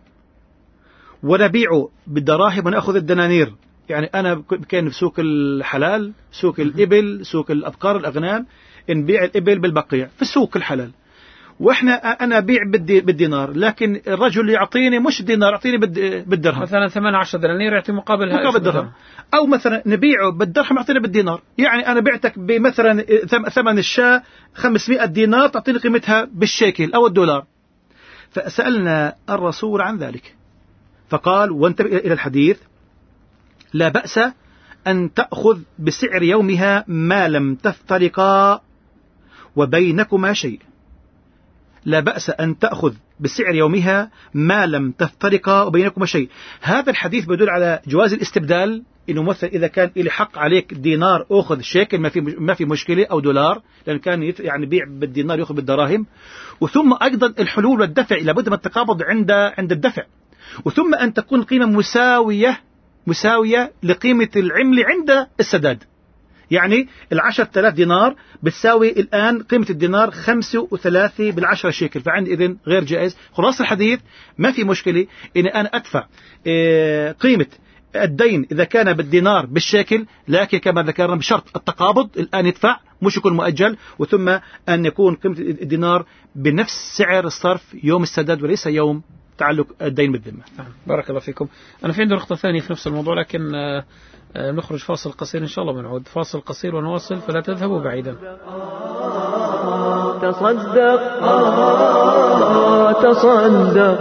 ونبيع بالدراهم ونأخذ الدنانير. يعني أنا كان في سوق الحلال، سوق الإبل، سوق الأبقار الأغنام، نبيع الإبل بالبقيع في السوق الحلال، واحنا انا ابيع بالدينار، لكن الرجل يعطيني مش دينار، يعطيني بالدرهم، مثلا ثمانية عشر دنانير يعطي مقابل مقابل درهم، او مثلا نبيعه بالدرهم يعطينا بالدينار. يعني انا بعتك بمثلا ثمن الشاة خمسمائة دينار، تعطيني قيمتها بالشيكل او الدولار. فسألنا الرسول عن ذلك فقال، وانتبه الى الحديث، لا بأس ان تأخذ بسعر يومها ما لم تفترقا وبينكما شيء. لا بأس أن تأخذ بسعر يومها ما لم تفترقا وبينكما شيء. هذا الحديث بيدل على جواز الاستبدال، إنه مثلا إذا كان إلي حق عليك دينار أخذ شيكل ما في ما في مشكلة، أو دولار، لأن كان يعني بيع بالدينار يأخذ بالدراهم. وثم أيضا الحلول والدفع لابد من التقابض عند عند الدفع، وثم أن تكون قيمة مساوية مساوية لقيمة العملة عند السداد. يعني العشرة آلاف دينار بتساوي الآن قيمة الدينار خمسة وثلاثة بالعشرة شيكل، فعند إذن غير جائز. خلاص الحديث ما في مشكلة إن أنا أدفع قيمة الدين إذا كان بالدينار بالشيكل، لكن كما ذكرنا بشرط التقابض، الآن يدفع مش يكون مؤجل، وثم أن يكون قيمة الدينار بنفس سعر الصرف يوم السداد وليس يوم تعلق الدين بالذمة. بارك الله فيكم. أنا في عندي نقطة ثانية في نفس الموضوع، لكن نخرج فاصل قصير إن شاء الله ونعود. فاصل قصير ونواصل، فلا تذهبوا بعيدا. تصدق تصدق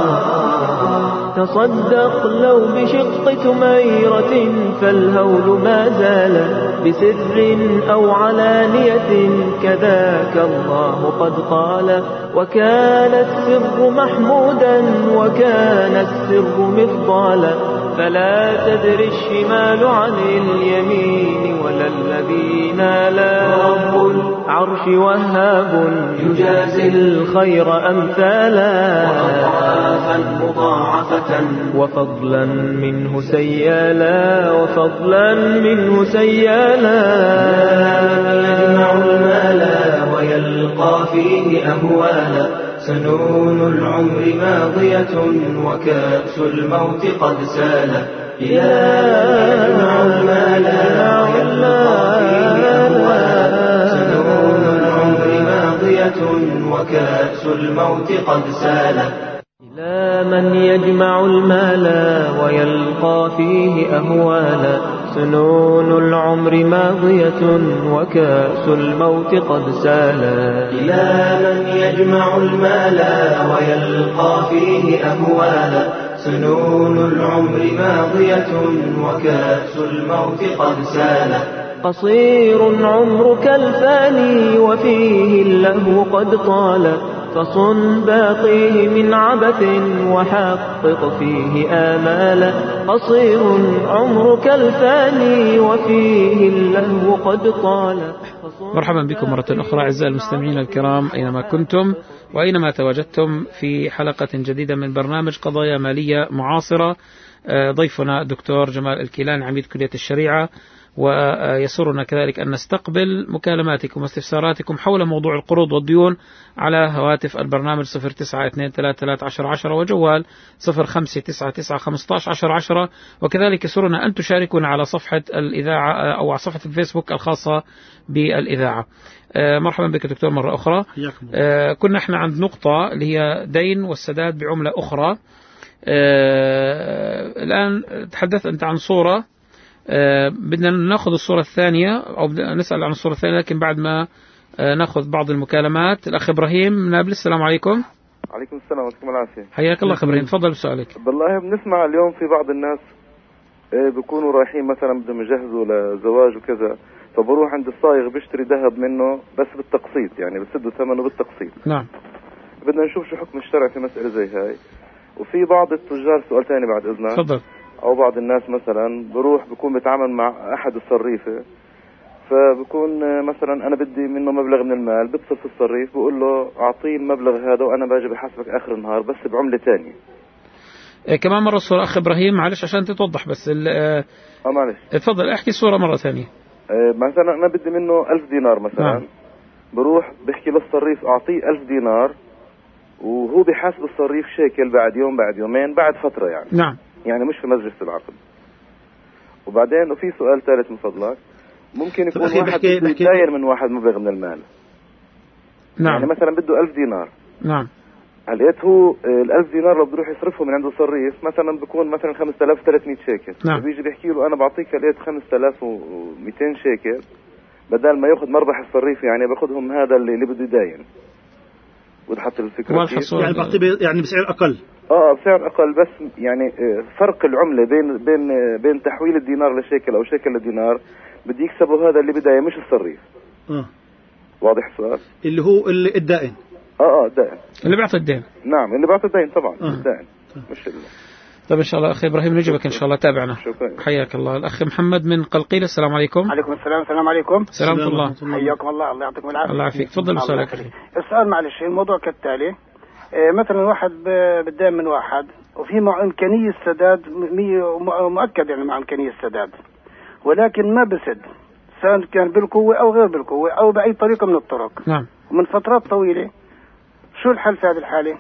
تصدق لو بشق تميرة، فالهول ما زال بسر أو علانية، كذاك الله قد قال. وكان السر محمودا وكان السر مفضالا، فلا تدري الشمال عن اليمين ولا الذين لا. رب العرش وهاب يجازي الخير أمثالا، وأضعافا مضاعفة وفضلا منه سيالا، وفضلا منه سيالا. يجمع المال ويلقى فيه أهوالا، سنون العمر ماضية وكأس الموت قد سال. يجمع المال ويلقى فيه أهوالا، سنون العمر ماضية وكأس الموت قد سال. إلى من يجمع المال ويلقى فيه أهوالا، سنون العمر ماضية وكأس الموت قد سالا. إلى من يجمع المال ويلقى فيه أهوالا، سنون العمر ماضية وكأس الموت قد سالا. قصير عمرك الفاني وفيه اللهو قد طال، فصن باقيه من عبث وحقق فيه آمالا. قصير عمرك الفاني وفيه اللهو قد طال. مرحبا بكم مرة أخرى أعزائي المستمعين الكرام أينما كنتم وأينما تواجدتم في حلقة جديدة من برنامج قضايا مالية معاصرة. ضيفنا الدكتور جمال الكيلاني عميد كلية الشريعة، ويسرنا كذلك أن نستقبل مكالماتكم واستفساراتكم حول موضوع القروض والديون على هواتف البرنامج صفر تسعة اثنين ثلاثة ثلاثة عشر عشرة وجوال صفر خمسة تسعة تسعة خمسة عشر عشر عشرة. وكذلك يسرنا أن تشاركونا على صفحة الإذاعة أو على صفحة الفيسبوك الخاصة بالإذاعة. مرحبا بك دكتور مرة أخرى. كنا احنا عند نقطة اللي هي دين والسداد بعملة أخرى. الآن تحدثت أنت عن صورة، آه بدنا ناخذ الصورة الثانية أو نسأل عن الصورة الثانية، لكن بعد ما آه ناخذ بعض المكالمات. الأخ إبراهيم من نابلس، السلام عليكم. عليكم السلام ورحمة الله العافية. حياك الله أخ إبراهيم، تفضل بسؤالك. بالله بنسمع اليوم في بعض الناس آه بيكونوا رايحين مثلا بدهم يجهزوا لزواج وكذا، فبروح عند الصايغ بيشتري ذهب منه بس بالتقسيط، يعني بسدوا ثمنه بالتقسيط. نعم. بدنا نشوف شو حكم الشرع في مسألة زي هاي. وفي بعض التجار، سؤال ثاني بعد إذنك. تفضل. او بعض الناس مثلا بروح بكون بتعامل مع احد الصريفه، فبكون مثلا انا بدي منه مبلغ من المال، بتصل في الصريف بقول له اعطيه المبلغ هذا وانا باجي بحاسبك اخر النهار بس بعمله ثانيه. إيه كمان مره الصوره اخ ابراهيم، معلش عشان تتوضح بس. اه معلش تفضل احكي الصوره مره ثانيه. اه مثلا انا بدي منه ألف دينار مثلا. نعم. بروح بحكي للصريف اعطيه ألف دينار وهو بحاسب الصريف شيكل بعد يوم بعد يومين بعد فتره، يعني نعم، يعني مش في مجلس العقد. وبعدين وفي سؤال ثالث من فضلك، ممكن يكون واحد داين من واحد مبلغ من المال. نعم. يعني مثلا بده ألف دينار. نعم. لقيت هو الألف دينار لو بده يروح يصرفه من عنده صريف مثلا بيكون مثلا خمسة آلاف وثلاثمئة شيكل. نعم. بيجي بيحكي له أنا بعطيك لقيت خمسة آلاف ومئتين شيكل، بدل ما ياخذ مربح الصريف يعني باخذهم هذا اللي, اللي بده يداين. وتحط الفكرة يعني بعطيه يعني بسعر أقل. اه بسعر اقل، بس يعني فرق العمله بين بين بين تحويل الدينار لشيكل او شيكل لدينار بدي يكسبوا هذا اللي بدايه مش الصريف. اه واضح السؤال؟ اللي هو اللي الدائن. اه اه الدائن اللي بيعطي الدين. نعم اللي بيعطي الدين طبعا. آه. الدائن مش اللي. طيب ان شاء الله اخي ابراهيم نجيبك ان شاء الله، تابعنا. شكرا. حياك الله. الاخ محمد من قلقيلة، السلام عليكم. عليكم السلام. السلام عليكم. سلام الله. حياكم الله، الله يعطيكم العافيه. الله يعافيك. تفضل بسؤالك. السؤال معلش الموضوع كالتالي، مثلا واحد بدين من واحد وفي مع إمكانية السداد مؤكد، يعني مع إمكانية السداد، ولكن ما بسد، سواء كان بالقوة أو غير بالقوة أو بأي طريقة من الطرق. نعم. ومن فترات طويلة، شو الحل في هذه الحالة؟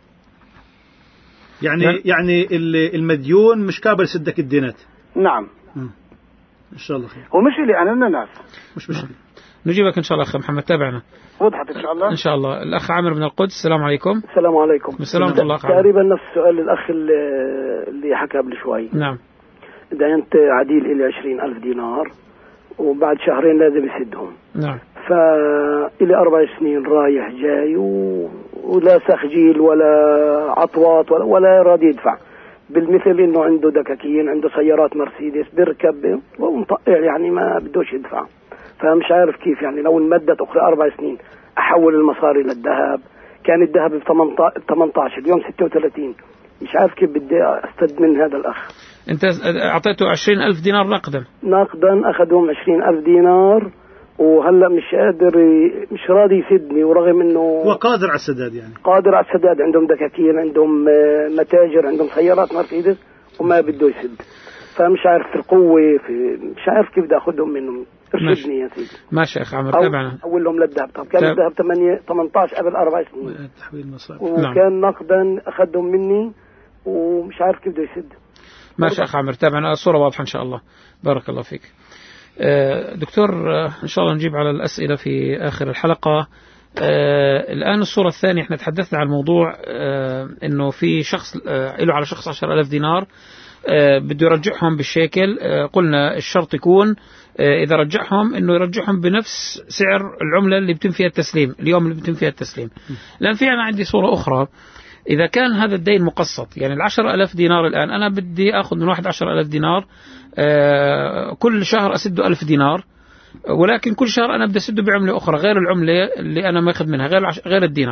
يعني نعم. يعني المديون مش قابل سدك الدينات. نعم. م. إن شاء الله خير. ومش اللي أنا من الناس. مش مشكلة. نجيبك إن شاء الله أخ محمد، تابعنا. وضحت إن شاء الله. إن شاء الله. الأخ عامر من القدس، السلام عليكم. السلام عليكم. السلام ورحمة الله. تقريبا نفس سؤال الأخ اللي حكى قبل شوي. نعم. دينت عديل إلي عشرين ألف دينار وبعد شهرين لازم يسدهم. نعم. فإلي أربع سنين رايح جاي و... ولا سخجيل ولا عطوات ولا, ولا راضي يدفع، بالمثل إنه عنده دكاكين، عنده سيارات مرسيدس بيركب ومطقع، يعني ما بدوش يدفع. فمش عارف كيف، يعني لو انمدت أخرى أربع سنين أحول المصاري للذهب. كان الذهب ب ثمانية عشر اليوم ستة وثلاثين، مش عارف كيف بدي أستد من هذا الأخ. أنت أعطيته عشرين ألف دينار نقدا؟ نقدا أخذهم عشرين ألف دينار، وهلا مش قادر، مش راضي يسدني، ورغم انه هو قادر على السداد، يعني قادر على السداد، عندهم دكاكين، عندهم متاجر، عندهم سيارات مرسيدس، وما بده يسد. فمش عارف في القوة، في مش عارف كيف بدي أخذهم منهم. ارشدني يا سيدي. ماشي يا أخ عمر، تابعنا. أول لهم للذهب. طب كان الذهب ثمانية عشر قبل أربع سنين تحويل مصاري، وكان نعم. نقدا أخذهم مني ومش عارف كيف بده يسد. ماشي يا أخ عمر، تابعنا. الصورة واضحة إن شاء الله. بارك الله فيك دكتور. إن شاء الله نجيب على الأسئلة في آخر الحلقة. آه الآن الصورة الثانية، احنا تحدثنا عن موضوع آه إنه في شخص آه له على شخص عشر ألاف دينار، آه بده يرجعهم بالشيكل. آه قلنا الشرط يكون آه إذا رجعهم إنه يرجعهم بنفس سعر العملة اللي بيتم فيها التسليم، اليوم اللي بيتم فيها التسليم. لأن في أنا عندي صورة أخرى، إذا كان هذا الدين مقسط، يعني العشر ألاف دينار الآن أنا بدي أخذ من واحد عشر ألاف دينار، آه كل شهر أسده ألف دينار، ولكن كل شهر أنا بدي أسده بعملة أخرى غير العملة اللي أنا ماخذ منها، غير غير الدينار.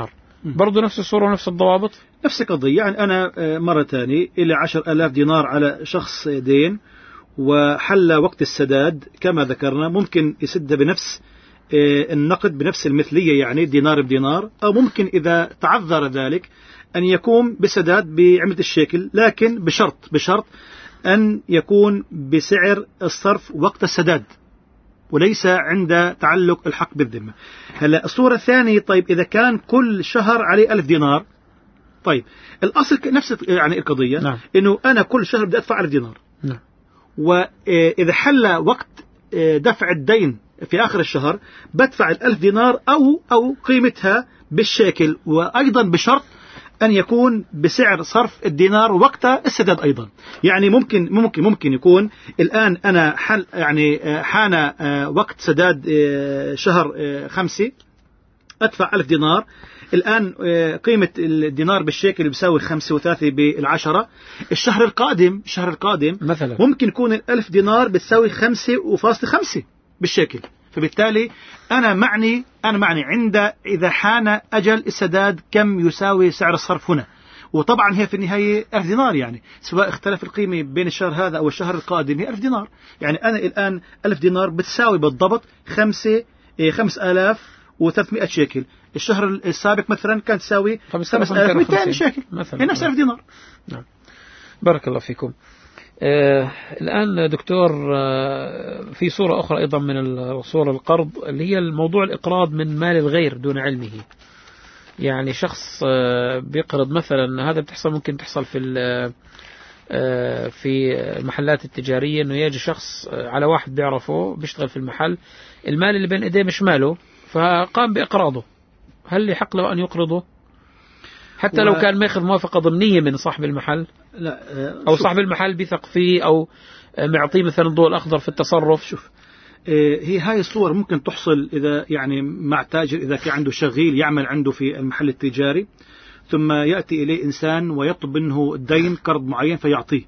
برضو نفس الصورة ونفس الضوابط. نفس القضية. يعني أنا مرة ثانية إلى عشر آلاف دينار على شخص دين، وحل وقت السداد كما ذكرنا، ممكن يسد بنفس النقد بنفس المثلية، يعني دينار بدينار، أو ممكن إذا تعذر ذلك أن يقوم بسداد بعملة الشيكل، لكن بشرط بشرط أن يكون بسعر الصرف وقت السداد وليس عند تعلق الحق بالذمة. هلا الصورة الثانية، طيب إذا كان كل شهر عليه ألف دينار، طيب الأصل نفس يعني القضية، نعم. إنه أنا كل شهر بدي أدفع ألف دينار، نعم. وإذا حل وقت دفع الدين في آخر الشهر بدفع الألف دينار أو أو قيمتها بالشيكل، وأيضا بشرط أن يكون بسعر صرف الدينار وقت السداد أيضا. يعني ممكن ممكن ممكن يكون الآن أنا حل يعني حان وقت سداد شهر خمسة، أدفع ألف دينار، الآن قيمة الدينار بالشيكل بيساوي خمسة وثلاثة بالعشرة. الشهر القادم الشهر القادم مثلا ممكن يكون الألف دينار بتساوي خمسة وفاصلة خمسة بالشيكل. فبالتالي أنا معني أنا معني عند إذا حان أجل السداد كم يساوي سعر الصرف هنا. وطبعا هي في النهاية ألف دينار، يعني سواء اختلف القيمة بين الشهر هذا أو الشهر القادم هي ألف دينار. يعني أنا الآن ألف دينار بتساوي بالضبط خمسة خمس آلاف وثلاثمائة شيكل. الشهر السابق مثلا كانت تساوي خمس آلاف ومئتين شيكل مثلا، هي نفس ألف دينار. نعم. بارك الله فيكم. آه الآن دكتور، آه في صورة أخرى أيضا من صور القرض، اللي هي الموضوع الإقراض من مال الغير دون علمه. يعني شخص آه بيقرض مثلا، هذا بتحصل ممكن تحصل في آه في المحلات التجارية، إنه يجي شخص آه على واحد بيعرفه بيشتغل في المحل، المال اللي بين إيديه مش ماله، فقام بإقراضه. هل يحق له أن يقرضه حتى و... لو كان ما ياخذ موافقة ضمنية من صاحب المحل؟ لا أو شوف. صاحب المحل بيثق فيه أو معطيه مثلا الضوء الأخضر في التصرف. شوف، هي هاي الصور ممكن تحصل إذا يعني مع تاجر، إذا كان عنده شغيل يعمل عنده في المحل التجاري، ثم يأتي إليه إنسان ويطلب منه الدين قرض معين فيعطيه.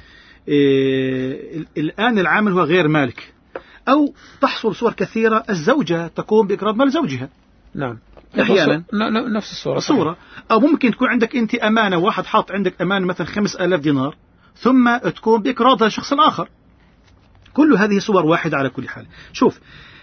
الآن العامل هو غير مالك. أو تحصل صور كثيرة، الزوجة تقوم بإقراض مال زوجها. نعم. أحيانا نفس الصورة. الصورة. أو ممكن تكون عندك أنت أمانة، واحد حاط عندك أمانة مثلا خمس آلاف دينار، ثم تقوم بإقراضها لشخص آخر. كل هذه صور واحدة على كل حال. شوف،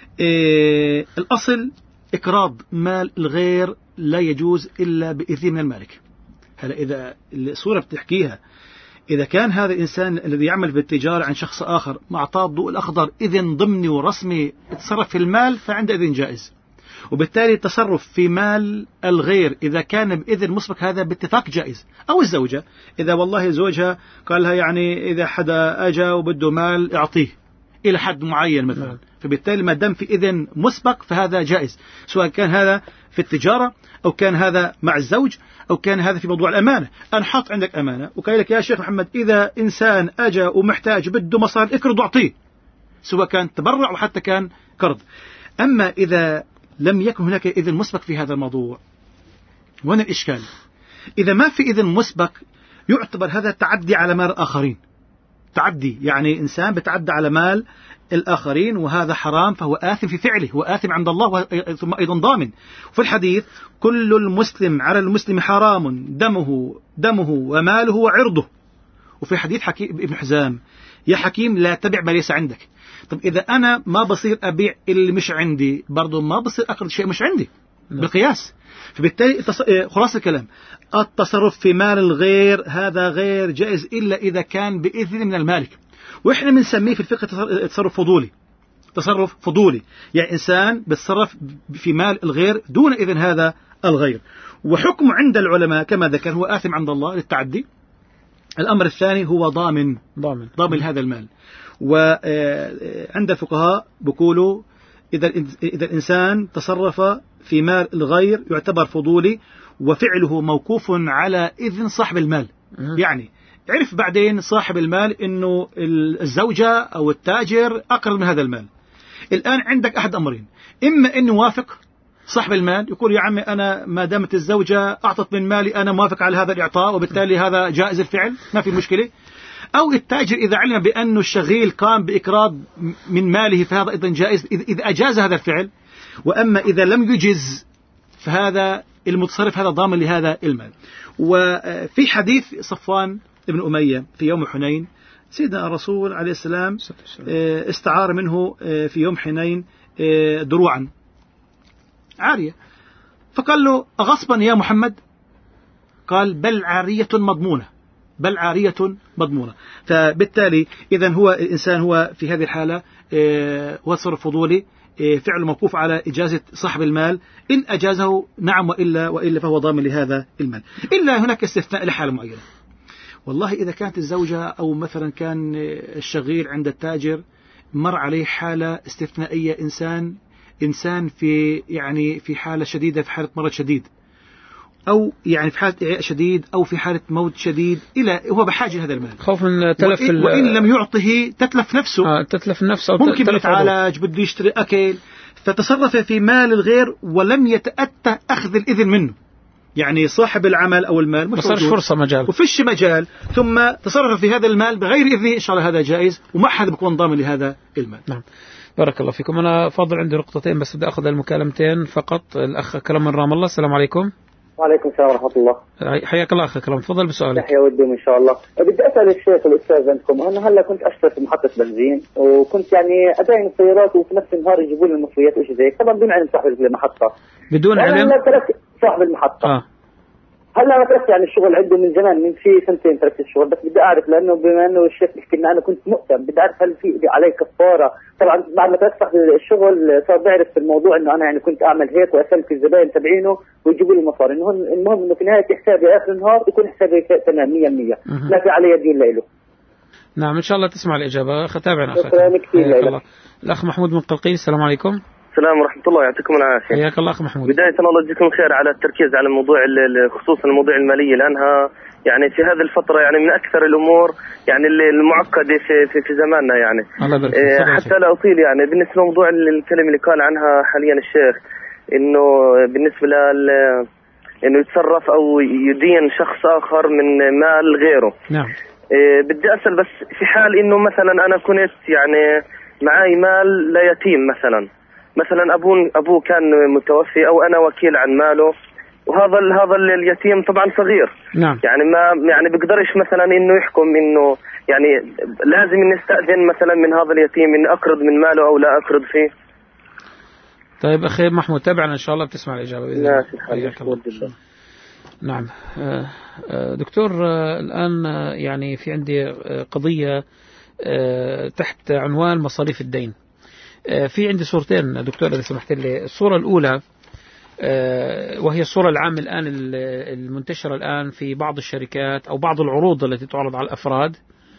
إيه الأصل إقراض مال الغير لا يجوز إلا بإذن من المالك. هلا إذا الصورة بتحكيها، إذا كان هذا الإنسان الذي يعمل بالتجارة عن شخص آخر معطاه الضوء الأخضر إذن ضمني ورسمي يتصرف في المال، فعنده إذن جائز. وبالتالي التصرف في مال الغير إذا كان بإذن مسبق هذا باتفاق جائز. أو الزوجة إذا والله زوجها قال لها يعني إذا حدا أجا وبده مال اعطيه إلى حد معين مثلا، فبالتالي ما دام في إذن مسبق فهذا جائز، سواء كان هذا في التجارة أو كان هذا مع الزوج أو كان هذا في موضوع الأمانة. أنا حاط عندك أمانة وقال لك يا شيخ محمد إذا إنسان أجا ومحتاج بده مصاري اقرض واعطيه، سواء كان تبرع وحتى كان قرض. أما إذا لم يكن هناك إذن مسبق في هذا الموضوع، وهنا الإشكال. إذا ما في إذن مسبق يعتبر هذا تعدي على مال الآخرين. تعدي يعني إنسان بتعدى على مال الآخرين، وهذا حرام، فهو آثم في فعله وآثم عند الله، ثم أيضا ضامن. في الحديث كل المسلم على المسلم حرام دمه دمه وماله وعرضه. وفي حديث حكيم ابن حزام يا حكيم لا تبع ما ليس عندك. طب إذا أنا ما بصير أبيع اللي مش عندي، برضو ما بصير أقرض شيء مش عندي بالقياس. فبالتالي خلاص الكلام، التصرف في مال الغير هذا غير جائز إلا إذا كان بإذن من المالك. وإحنا بنسميه في الفقه تصرف فضولي. تصرف فضولي يعني إنسان بيتصرف في مال الغير دون إذن هذا الغير. وحكم عند العلماء كما ذكر هو آثم عند الله للتعدي. الأمر الثاني هو ضامن ضامن, ضامن هذا المال. وعند الفقهاء بيقولوا إذا إذا الإنسان تصرف في مال الغير يعتبر فضولي، وفعله موقوف على إذن صاحب المال. يعني عرف بعدين صاحب المال إنه الزوجة أو التاجر أقرض من هذا المال. الآن عندك أحد أمرين، إما إنه وافق صاحب المال يقول يا عمي أنا ما دامت الزوجة أعطت من مالي أنا موافق على هذا الإعطاء، وبالتالي هذا جائز الفعل ما في مشكلة. أو التاجر إذا علم بأنه الشغيل قام بإقراض من ماله فهذا أيضا جائز إذا أجاز هذا الفعل. وأما إذا لم يجز فهذا المتصرف هذا ضامن لهذا المال. وفي حديث صفوان بن أمية في يوم حنين، سيدنا الرسول عليه السلام استعار منه في يوم حنين دروعا عارية، فقال له أغصبا يا محمد؟ قال بل عارية مضمونة، بل عارية مضمونة. فبالتالي إذن هو الإنسان هو في هذه الحالة هو تصرف فضولي، فعل موقوف على إجازة صاحب المال، إن أجازه نعم، وإلا وإلا فهو ضامن لهذا المال. إلا هناك استثناء لحالة معينة، والله إذا كانت الزوجة أو مثلا كان الشغيل عند التاجر مر عليه حالة استثنائية، إنسان إنسان في يعني في حالة شديدة، في حالة مرض شديد، أو يعني في حالة إعياء شديد، أو في حالة موت شديد، إلى هو بحاجة لهذا المال، خوف من تلف، وإن, وإن لم يعطه تتلف نفسه، آه تتلف نفسه، أو ممكن يتعالج، بده يشتري أكل، فتصرف في مال الغير ولم يتأتى أخذ الإذن منه، يعني صاحب العمل أو المال ما صارش فرصة مجال وفيش مجال، ثم تصرف في هذا المال بغير إذنه، إن شاء الله هذا جائز، وما حد بيكون ضامن لهذا المال. نعم، بارك الله فيكم. أنا فاضل عندي نقطتين بس بدي أخذ المكالمتين فقط. الأخ كلام من رام الله، السلام عليكم. وعليكم السلام ورحمة الله. حياك الله أخ كلام، تفضل بسؤالك. تحيا ودهم إن شاء الله. بدي أسأل الشيخ الأستاذ عندكم، أنا هلا كنت أشتغل في محطة بنزين، وكنت يعني أدين السيارات، وفي نفس النهار يجيبوا لي المصريات وإيش زي، طبعا بدون علم صاحب المحطة، بدون علم هلا تركت صاحب المحطة. آه. هلا أنا تركت يعني الشغل عنده من زمان، من في سنتين تركت الشغل، بس بدي أعرف لأنه بما إنه الشيخ بيحكي لنا أنا كنت مؤتم، بدي أعرف هل في علي كفارة. طبعا بعد ما تركت الشغل صار بعرف في الموضوع إنه أنا يعني كنت أعمل هيك وأسلك الزبائن تبعينه ويجيبوا لي مصاري، إنه المهم إنه في نهاية حسابي آخر النهار يكون حسابي تمام مية مية، لا في علي دين له. نعم إن شاء الله تسمع الإجابة. تابعنا أخ. الأخ محمود من قلقين، السلام عليكم. السلام ورحمة الله، يعطيكم العافية. حياك الله أخ محمود. بداية الله يجزيكم خير على التركيز على الموضوع، خصوصا الموضوع المالية، لأنها يعني في هذه الفترة يعني من أكثر الأمور يعني المعقدة في في, في زماننا يعني. إيه حتى لا أطيل يعني بالنسبة لموضوع الكلمة اللي قال عنها حاليا الشيخ، إنه بالنسبة لل إنه يتصرف أو يدين شخص آخر من مال غيره. نعم. إيه بدي أسأل بس في حال إنه مثلا أنا كنت يعني معي مال ليتيم مثلا، مثلا أبوه أبوه كان متوفي أو أنا وكيل عن ماله، وهذا هذا اليتيم طبعا صغير. نعم. يعني ما يعني بقدرش مثلا إنه يحكم إنه يعني لازم إني استأذن مثلا من هذا اليتيم إني أقرض من ماله أو لا أقرض فيه. طيب أخي محمود تابعنا إن شاء الله بتسمع الإجابة بإذن الله. نعم دكتور، الآن يعني في عندي قضية تحت عنوان مصاريف الدين. في عندي صورتين دكتور إذا سمحت لي. الصورة الأولى وهي الصورة العامة الآن المنتشرة الآن في بعض الشركات أو بعض العروض التي تعرض على الأفراد،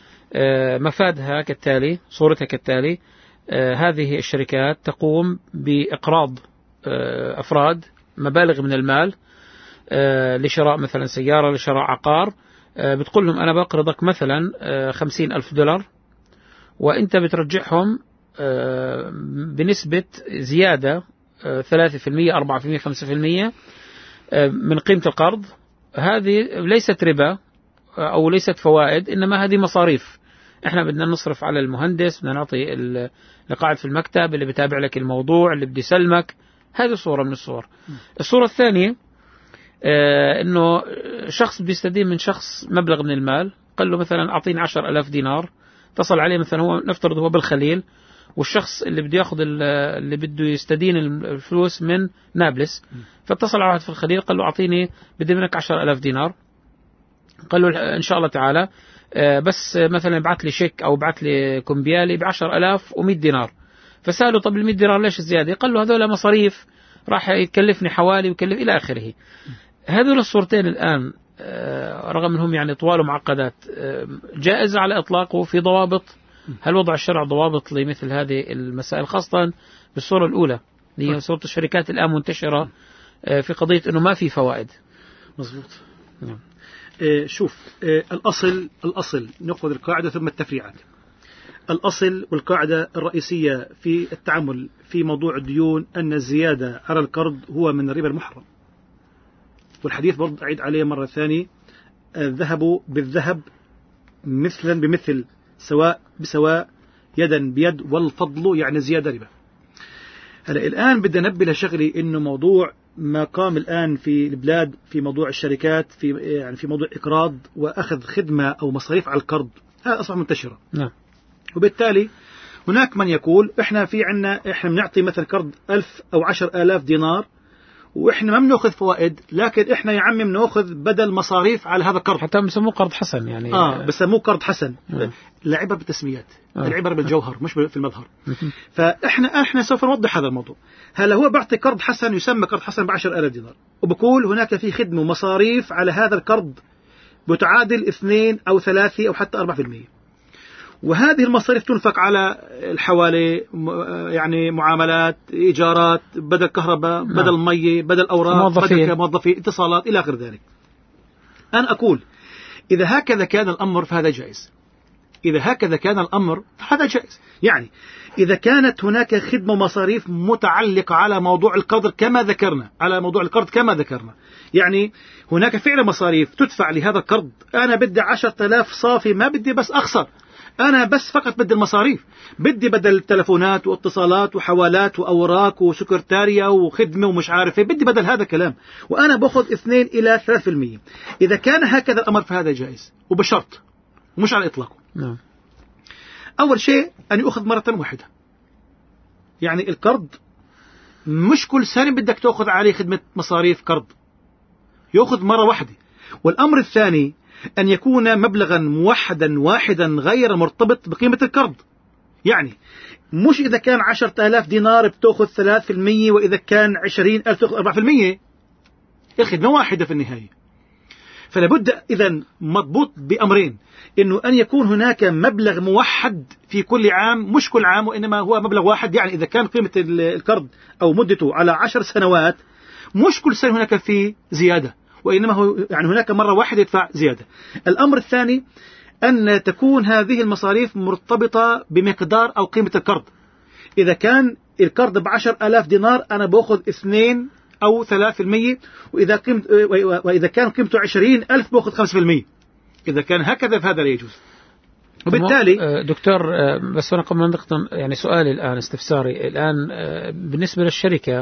مفادها كالتالي، صورتها كالتالي: هذه الشركات تقوم بإقراض أفراد مبالغ من المال لشراء مثلا سيارة، لشراء عقار. بتقول لهم أنا بقرضك مثلا خمسين ألف دولار، وأنت بترجعهم بنسبة زيادة ثلاثة في المية، أربعة في المية، خمسة في المية من قيمة القرض. هذه ليست ربا أو ليست فوائد، إنما هذه مصاريف. إحنا بدنا نصرف على المهندس، بدنا نعطي اللي قاعد في المكتب، اللي بتابع لك الموضوع، اللي بدي يسلمك. هذه صورة من الصور. الصورة الثانية إنه شخص بيستدين من شخص مبلغ من المال، قال له مثلا أعطيني عشر ألاف دينار. اتصل عليه مثلا، هو نفترض هو بالخليل، والشخص اللي بده ياخذ اللي بده يستدين الفلوس من نابلس، فاتصل على واحد في الخليل قال له أعطيني بدي منك عشر ألاف دينار. قال له إن شاء الله تعالى، بس مثلا ابعث لي شيك أو ابعث لي كمبيالي بعشر ألاف ومئة دينار. فسأله طب المئة دينار ليش زيادة؟ قال له هذول مصاريف راح يكلفني حوالي ويكلف إلى آخره. هذول الصورتين الآن رغم أنهم يعني طوال ومعقدات، جائزة على إطلاقه في ضوابط. هل وضع الشرع ضوابط لمثل هذه المسائل، خاصة بالصورة الأولى اللي هي صورة الشركات الآن منتشرة في قضية أنه ما في فوائد؟ مظبوط. نعم. آه شوف، آه الأصل الأصل نأخذ القاعدة ثم التفريعات. الأصل والقاعدة الرئيسية في التعامل في موضوع الديون أن الزيادة على القرض هو من الربا المحرم. والحديث برضه أعيد عليه مرة ثانية: الذهب بالذهب مثلا بمثل، سواء بسواء، يدا بيد، والفضل يعني زيادة ربا. هلا الآن بدنا ننبه لشغلي إنه موضوع ما قام الآن في البلاد في موضوع الشركات في يعني في موضوع إقراض وأخذ خدمة أو مصاريف على القرض، هذا أصبح منتشرة. نعم. وبالتالي هناك من يقول إحنا في عنا إحنا بنعطي مثلا قرض ألف أو عشر آلاف دينار وإحنا ما بنأخذ فوائد، لكن إحنا يا عمي بنأخذ بدل مصاريف على هذا القرض. حتى بسموه قرض حسن يعني. آه بسموه قرض حسن. آه. العبر بالتسميات، آه. العبر بالجوهر مش في المظهر. فإحنا إحنا سوف نوضح هذا الموضوع. هلا هو بيعطي قرض حسن يسمى قرض حسن بعشر آلاف دينار، وبقول هناك في خدمة ومصاريف على هذا القرض بتعادل اثنين أو ثلاثة أو حتى أربعة في المية. وهذه المصاريف تنفق على الحوالي يعني معاملات، إيجارات، بدل كهرباء، نعم. بدل مية، بدل أوراق، موظفين. بدل موظفين، اتصالات إلى آخر ذلك. أنا أقول إذا هكذا كان الأمر فهذا جائز. إذا هكذا كان الأمر فهذا جائز. يعني إذا كانت هناك خدمة ومصاريف متعلقة على موضوع القرض كما ذكرنا، على موضوع القرض كما ذكرنا، يعني هناك فعلا مصاريف تدفع لهذا القرض، أنا بدي عشرة آلاف صافي، ما بدي بس أخسر، أنا بس فقط بدي المصاريف، بدي بدل تلفونات واتصالات وحوالات وأوراق وسكرتاريا وخدمة ومش عارف، بدي بدل هذا الكلام، وأنا بأخذ اثنين إلى ثلاثة في المية. إذا كان هكذا الأمر فهذا جائز وبشرط مش على إطلاقه. نعم. أول شيء أن يأخذ مرة واحدة، يعني القرض مش كل سنة بدك تأخذ عليه خدمة مصاريف قرض، يأخذ مرة واحدة. والأمر الثاني أن يكون مبلغا موحدا واحدا غير مرتبط بقيمة القرض. يعني مش إذا كان عشرة آلاف دينار بتأخذ ثلاثة في المية، وإذا كان عشرين ألف تأخذ أربعة في المية، الخدمة واحدة في النهاية. فلابد إذن مضبوط بأمرين، إنه أن يكون هناك مبلغ موحد في كل عام، مش كل عام وإنما هو مبلغ واحد. يعني إذا كان قيمة القرض أو مدته على عشر سنوات، مش كل سنة هناك في زيادة، وإنما هو يعني هناك مرة واحدة يدفع زيادة. الأمر الثاني أن تكون هذه المصاريف مرتبطة بمقدار أو قيمة القرض. إذا كان القرض بعشر آلاف دينار أنا بأخذ اثنين أو ثلاثة في المية، وإذا قيمت وإذا كان قيمته عشرين ألف بأخذ خمسة في المية. إذا كان هكذا فهذا لا يجوز. وبالتالي دكتور، بس أنا قبل أن نختم يعني سؤالي الآن استفساري الآن بالنسبة للشركة،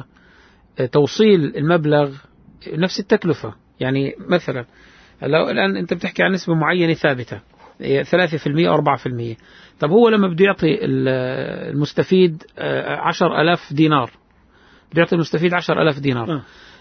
توصيل المبلغ نفس التكلفة، يعني مثلا لو الآن أنت بتحكي عن نسبة معينة ثابتة ثلاثة في المية أو أربعة في المية، طب هو لما بده يعطي المستفيد عشر آلاف دينار، بده يعطي المستفيد عشر آلاف دينار،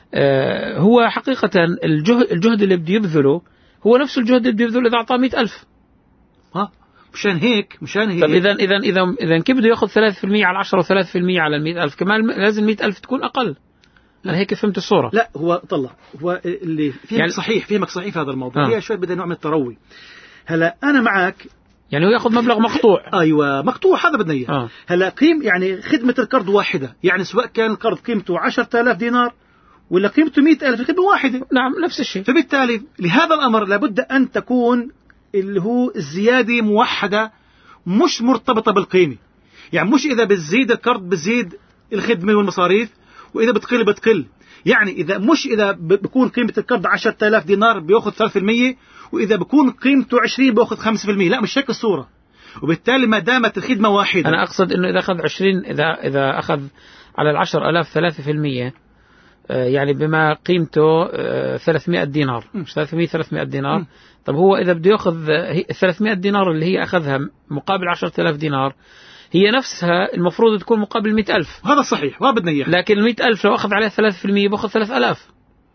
آه هو حقيقة الجهد, الجهد اللي بده يبذله هو نفس الجهد اللي بده يبذله إذا أعطاه مئة ألف. ها مشان هيك مشان هيك طب إذا إذا إذا إذا كيف بده يأخذ ثلاثة في المية على عشرة وثلاثة في المية على المئة ألف؟ كمان لازم مئة ألف تكون أقل. أنا هيك فهمت الصورة. لا هو طلع هو اللي فهمك يعني صحيح، فهمك صحيح في هذا الموضوع. آه. هي شوي بدنا نوع من التروي. هلا أنا معك، يعني هو يأخذ مبلغ مقطوع. أيوة مقطوع، هذا بدنا إياه. آه. هلا قيم يعني خدمة القرض واحدة، يعني سواء كان القرض قيمته عشرة آلاف دينار ولا قيمته مئة ألف، الخدمة واحدة. نعم نفس الشيء. فبالتالي لهذا الأمر لابد أن تكون اللي هو الزيادة موحدة، مش مرتبطة بالقيمة. يعني مش إذا بتزيد القرض بتزيد الخدمة والمصاريف، وإذا بتقل بتقل. يعني إذا مش إذا بكون قيمة القرض عشرة آلاف دينار بيأخذ ثلاثة في المية، وإذا بكون قيمته عشرين بيأخذ خمسة في المية. لا، مش هيك الصورة. وبالتالي ما دامت الخدمة واحدة، أنا أقصد إنه إذا أخذ عشرين، إذا إذا أخذ على العشر آلاف ثلاثة في المية، يعني بما قيمته ثلاثمائة دينار، مش ثلاثمائة ثلاثمائة دينار. م. طب هو إذا بده يأخذ ثلاثمائة دينار اللي هي أخذها مقابل عشرة آلاف دينار، هي نفسها المفروض تكون مقابل مئة ألف. هذا صحيح، ما بدنا إياه. لكن المئة ألف لو أخذ عليه ثلاثة في المية بأخذ ثلاثة آلاف.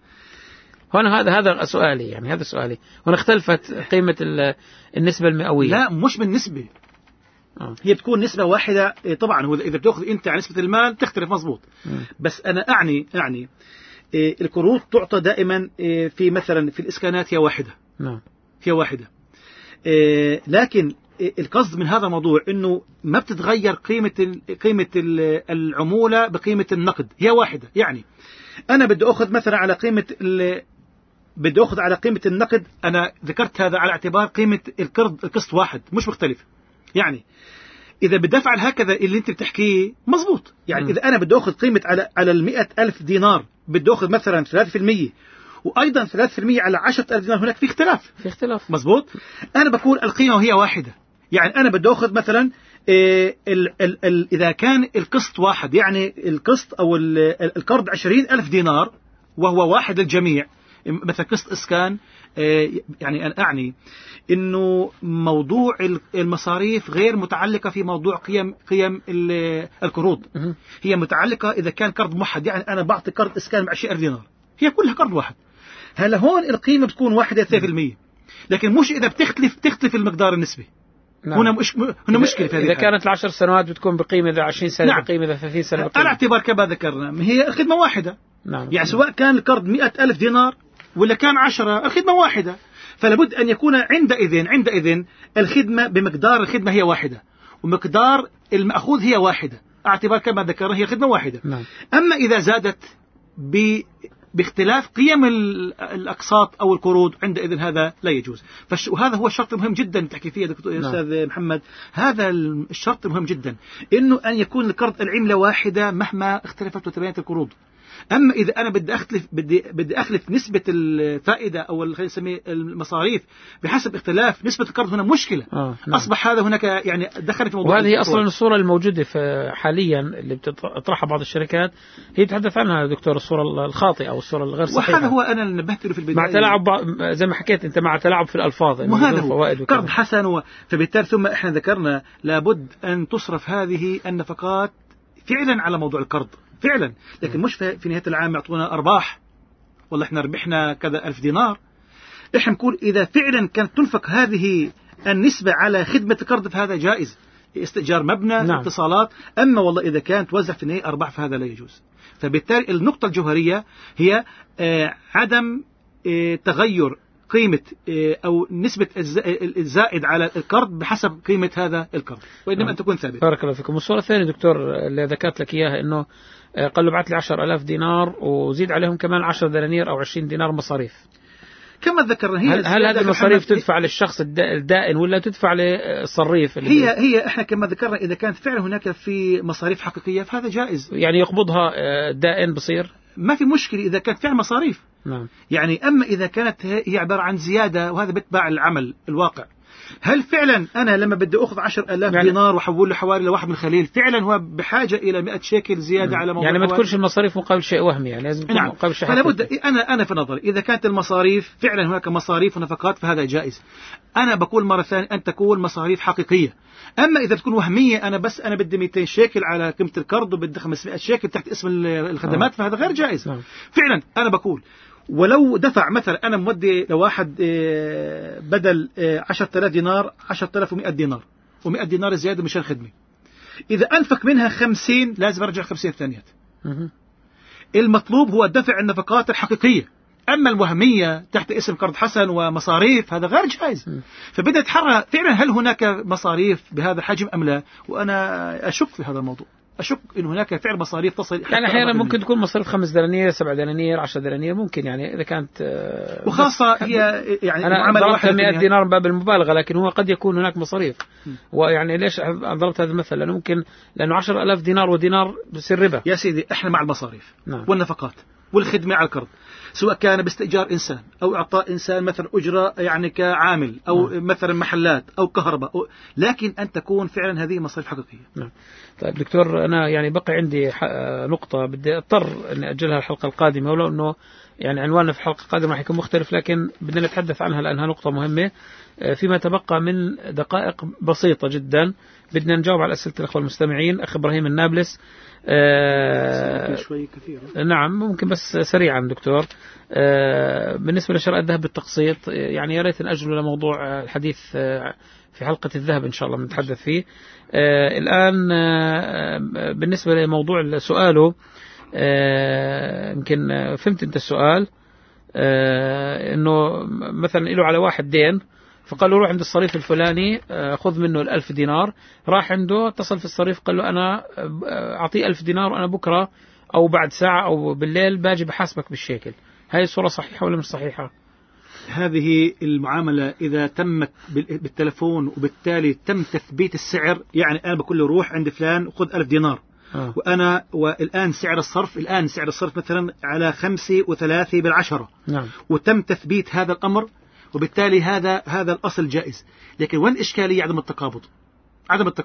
هنا هذا هذا سؤالي، يعني هذا سؤالي. هنا اختلفت قيمة النسبة المئوية. لا مش بالنسبة. آه. هي بتكون نسبة واحدة. طبعا هو إذا بتأخذ أنت على نسبة المال تختلف، مظبوط. بس أنا أعني أعني إيه القروض تعطى دائما إيه في مثلا في الإسكانات هي واحدة. نعم. هي واحدة. إيه لكن إيه القصد من هذا الموضوع إنه ما بتتغير قيمة ال قيمة ال العمولة بقيمة النقد، هي واحدة. يعني أنا بدي أخذ مثلا على قيمة بدي أخذ على قيمة النقد، أنا ذكرت هذا على اعتبار قيمة القرض القسط واحد مش مختلف. يعني إذا بدي أفعل هكذا اللي أنت بتحكيه مزبوط. يعني م. إذا أنا بدي أخذ قيمة على على المئة ألف دينار بدي أخذ مثلا ثلاثة في المية، وأيضا ثلاثة في المية على عشرة ألف دينار، هناك في اختلاف. في اختلاف. مزبوط. أنا بقول القيمة هي واحدة. يعني أنا بدي أخذ مثلا إيه ال ال ال إذا كان القسط واحد، يعني القسط أو القرض عشرين ألف دينار، وهو واحد للجميع، مثل قسط إسكان، يعني أنا أعني إنه موضوع المصاريف غير متعلقة في موضوع قيم قيم القروض، هي متعلقة إذا كان قرض موحد، يعني أنا بعطي قرض إسكان بعشرين ألف دينار، هي كلها قرض واحد. هلا هون القيمة بتكون واحدة ثلاثة بالمية، لكن مش إذا بتختلف تختلف المقدار النسبي. نعم. هنا مش هنا مشكلة في هذه. إذا كانت العشر سنوات بتكون بقيمة إذا عشرين سنة. نعم. بقيمة إذا ثلاثين سنة بقيمة. على اعتبار كما ذكرنا هي الخدمة واحدة. نعم. يعني سواء كان القرض مئة ألف دينار ولا كان عشرة، الخدمة واحدة، فلابد أن يكون عندئذ عندئذ الخدمة بمقدار الخدمة هي واحدة، ومقدار المأخوذ هي واحدة، اعتبار كما ذكرنا هي خدمة واحدة. نعم. أما إذا زادت ب باختلاف قيم الأقساط أو القروض عندئذ هذا لا يجوز. وهذا هو الشرط المهم جدا تحكي فيه دكتور نعم. أستاذ محمد، هذا الشرط المهم جدا، إنه أن يكون القرض العملة واحدة مهما اختلفت وتباينت القروض. أما إذا أنا بدي أخلف بدي بدي أخلف نسبة الفائدة أو خلينا نسميه المصاريف بحسب اختلاف نسبة القرض، هنا مشكلة. آه نعم. أصبح هذا هناك يعني دخل في موضوع. وهذه هي أصلا الصورة الموجودة في حاليا اللي بتطرحها بعض الشركات، هي تتحدث عنها دكتور الصورة الخاطئة أو الصورة الغير صحيحة. وهذا هو أنا اللي نبهت له في البداية، مع تلاعب زي ما حكيت أنت، مع تلاعب في الألفاظ، وهذا هو قرض حسن و... فبالتالي ثم إحنا ذكرنا لابد أن تصرف هذه النفقات فعلا على موضوع القرض فعلا، لكن مش في نهاية العام يعطونا أرباح والله إحنا ربحنا كذا ألف دينار. إحنا نقول إذا فعلا كانت تنفق هذه النسبة على خدمة القرض فهذا جائز، استئجار مبنى. نعم. اتصالات. أما والله إذا كانت توزع في النهاية أرباح فهذا لا يجوز. فبالتالي النقطة الجوهرية هي آه عدم آه تغير قيمة أو نسبة الزائد على القرض بحسب قيمة هذا القرض، وإنما أن تكون ثابتة. بارك الله فيكم. والصورة الثانية دكتور اللي ذكرت لك إياها، إنه قال له بعت لي عشر ألاف دينار وزيد عليهم كمان عشر دنانير أو عشرين دينار مصاريف. كما ذكرنا، هي هل, هل هذه المصاريف تدفع للشخص الدائن ولا تدفع للصريف؟ هي هي احنا كما ذكرنا إذا كانت فعلا هناك في مصاريف حقيقية فهذا جائز، يعني يقبضها الدائن بصير ما في مشكلة إذا كانت فعلا مصاريف. نعم. يعني أما إذا كانت هي عبارة عن زيادة وهذا بتبع العمل الواقع، هل فعلا أنا لما بدي أخذ عشر ألاف يعني دينار وحول له حوالي لواحد من الخليل فعلا هو بحاجة إلى مئة شيكل زيادة. نعم. على موضوع يعني ما تكونش المصاريف مقابل شيء وهمي، يعني لازم تكون. نعم. مقابل شيء. فلا بد أنا أنا في نظري إذا كانت المصاريف فعلا هناك مصاريف ونفقات فهذا جائز. أنا بقول مرة ثانية أن تكون مصاريف حقيقية. أما إذا تكون وهمية، أنا بس أنا بدي مئتين شيكل على قيمة القرض وبدي خمسمائة شيكل تحت اسم الخدمات. آه. فهذا غير جائز. آه. فعلا أنا بقول ولو دفع مثلا أنا مودي لواحد بدل عشرة آلاف دينار عشرة آلاف ومئة دينار ومئة دينار زيادة مشان خدمة، إذا أنفق منها خمسين لازم أرجع خمسين ثانيات. المطلوب هو دفع النفقات الحقيقية. أما الوهمية تحت اسم قرض حسن ومصاريف هذا غير جائز. فبدأ يتحرى فعلا هل هناك مصاريف بهذا الحجم أم لا، وأنا أشك في هذا الموضوع، أشك إن هناك فعل مصاريف تصل. يعني أحيانا ممكن تكون مصاريف خمس دنانير سبع دنانير عشر دنانير ممكن، يعني إذا كانت وخاصة هي يعني أنا ضربت مئة دينار باب المبالغة، لكن هو قد يكون هناك مصاريف. ويعني ليش ضربت هذا المثل؟ لأنه ممكن لأنه عشر ألاف دينار ودينار بصير ربا. يا سيدي إحنا مع المصاريف. نعم. والنفقات والخدمة على القرض، سواء كان باستئجار إنسان أو إعطاء إنسان مثلا أجرة يعني كعامل أو نعم. مثلا محلات أو كهرباء أو لكن أن تكون فعلا هذه مصاريف حقيقية. نعم. طيب دكتور، أنا يعني بقي عندي نقطة بدي أضطر أن أجلها الحلقة القادمة، ولو أنه يعني عنواننا في الحلقة القادمة راح يكون مختلف، لكن بدنا نتحدث عنها لأنها نقطة مهمة. فيما تبقى من دقائق بسيطة جدا بدنا نجاوب على أسئلة الأخوة المستمعين. أخ إبراهيم النابلس. آه شوي كثير. نعم ممكن بس سريعا دكتور. آه بالنسبة لشراء الذهب بالتقسيط، يعني يا ريت نأجل لموضوع الحديث آه في حلقة الذهب إن شاء الله بنتحدث فيه. آه الآن آه بالنسبة لموضوع سؤاله، يمكن آه فهمت أنت السؤال، آه إنه مثلا له على واحد دين، فقال له روح عند الصريف الفلاني خذ منه الألف دينار. راح عنده اتصل في الصريف قال له أنا أعطيه ألف دينار وأنا بكرة أو بعد ساعة أو بالليل باجي بحاسبك بالشيكل. هاي الصورة صحيحة ولا مش صحيحة؟ هذه المعاملة إذا تمت بالتلفون وبالتالي تم تثبيت السعر، يعني أنا بقول له روح عند فلان خذ ألف دينار. آه. وأنا والآن سعر الصرف الآن سعر الصرف مثلا على خمسة وثلاثة بالعشرة. نعم. وتم تثبيت هذا الأمر، وبالتالي هذا هذا الأصل جائز. لكن وين الإشكالية؟ عدم التقابض. عدم التقابض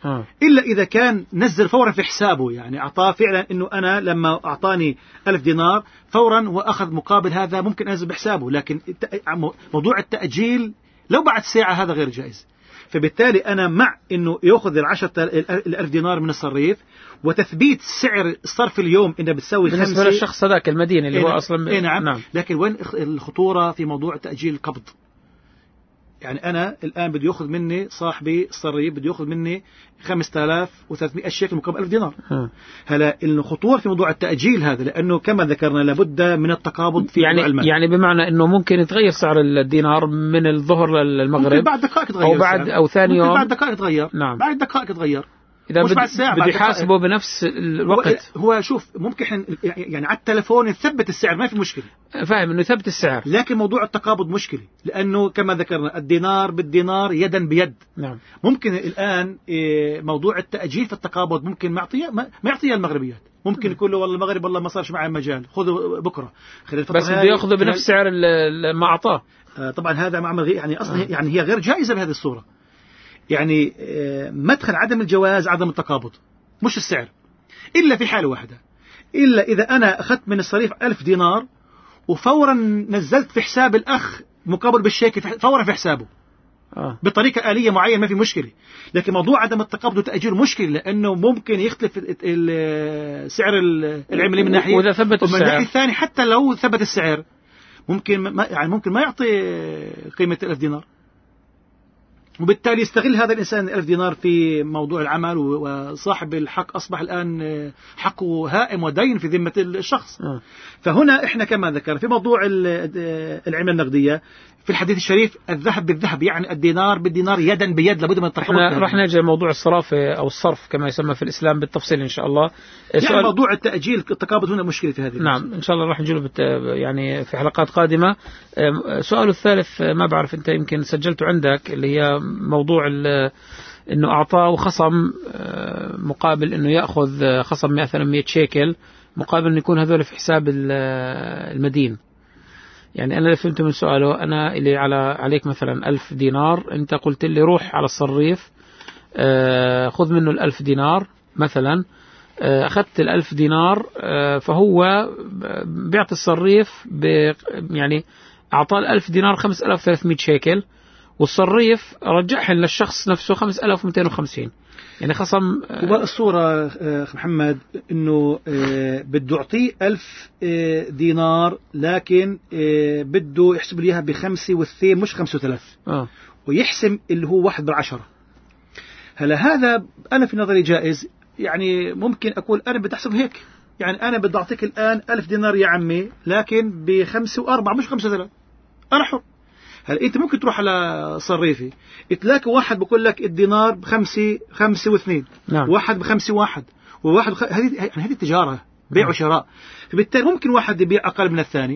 آه. إلا إذا كان نزل فورا في حسابه، يعني أعطاه فعلا أنه أنا لما أعطاني ألف دينار فورا وأخذ مقابل هذا ممكن أنزل بحسابه، لكن موضوع التأجيل لو بعد ساعة هذا غير جائز. فبالتالي أنا مع أنه يأخذ العشرة الألف دينار من الصريف وتثبيت سعر الصرف اليوم إنه بتساوي خمسة بالنسبة للشخص هذاك المدينة اللي إيه هو أصلا إيه نعم. نعم. لكن وين الخطورة في موضوع تأجيل القبض؟ يعني أنا الآن بده يأخذ مني صاحبي الصريف بده يأخذ مني خمسة آلاف وثلاثمائة شيكل مقابل ألف دينار. م. هلا الخطورة في موضوع التأجيل هذا، لأنه كما ذكرنا لابد من التقابض في يعني المال. يعني بمعنى إنه ممكن يتغير سعر الدينار من الظهر للمغرب، ممكن بعد دقائق يتغير، أو بعد أو ثاني يوم بعد دقائق يتغير. نعم. بعد دقائق يتغير. إذا بد بده يحاسبه بنفس الوقت. هو شوف ممكن يعني على التلفون يثبت السعر ما في مشكلة، فاهم إنه يثبت السعر، لكن موضوع التقابض مشكلة، لأنه كما ذكرنا الدينار بالدينار يدا بيد. نعم. ممكن الآن موضوع التأجيل في التقابض ممكن ما يعطيها ما يعطيها المغربيات، ممكن يقول له والله المغرب والله ما صارش معي مجال خذوا بكرة، بس بده يأخذه بنفس سعر ما أعطاه. طبعا هذا معمل يعني أصلا يعني هي غير جائزة بهذه الصورة. يعني مدخل عدم الجواز عدم التقابض مش السعر، إلا في حالة واحدة، إلا إذا أنا أخذت من الصريف ألف دينار وفورا نزلت في حساب الأخ مقابل بالشيك فورا في حسابه آه. بطريقة آلية معينة ما في مشكلة. لكن موضوع عدم التقابض والتأجيل مشكلة، لأنه ممكن يختلف سعر العملة من ناحية، وإذا ثبت ومن السعر الناحية الثانية حتى لو ثبت السعر ممكن ما يعني ممكن ما يعطي قيمة الألف دينار، وبالتالي يستغل هذا الإنسان ألف دينار في موضوع العمل، وصاحب الحق أصبح الآن حقه هائم ودين في ذمة الشخص. آه. فهنا إحنا كما ذكر في موضوع العملة النقدية في الحديث الشريف الذهب بالذهب، يعني الدينار بالدينار يدا بيد، لابد من التقابض. راح نجي موضوع الصرافة أو الصرف كما يسمى في الإسلام بالتفصيل إن شاء الله. يعني موضوع التأجيل التقابض هنا مشكلة في هذه. نعم إن شاء الله راح نجيله بت... يعني في حلقات قادمة. سؤال الثالث ما بعرف أنت يمكن سجلته عندك، اللي هي موضوع إنه أعطاه وخصم مقابل إنه يأخذ خصم مئة ثلاثمائة شيكل مقابل إنه يكون هذول في حساب المدين. يعني أنا اللي فهمته من سؤاله، أنا اللي على عليك مثلا ألف دينار، أنت قلت لي روح على الصريف خذ منه الألف دينار مثلا، أخذت الألف دينار فهو بيعطي الصريف يعني أعطاه الألف دينار خمسة آلاف وثلاثمائة شيكل، والصريف رجعهن للشخص نفسه خمسة آلاف ومئتين وخمسين، يعني خصم. والصورة أخ محمد إنه بده يعطيه ألف دينار، لكن بده يحسب لي إياها بخمسة والثين مش خمسة وثلاث، آه. ويحسم اللي هو واحد بالعشرة. هلا هذا أنا في نظري جائز، يعني ممكن أقول أنا بتحسب هيك، يعني أنا بدي أعطيك الآن ألف دينار يا عمي لكن بخمسة وأربعة مش خمسة وثلاث، أنا حر. هلا أنت ممكن تروح على صريفي تلاقي واحد بقول لك الدينار بخمسة خمسة واثنين، نعم. واحد بخمسة واحد، وواحد بخ... هذه يعني هذه التجارة بيع وشراء، فبالتالي ممكن واحد يبيع أقل من الثاني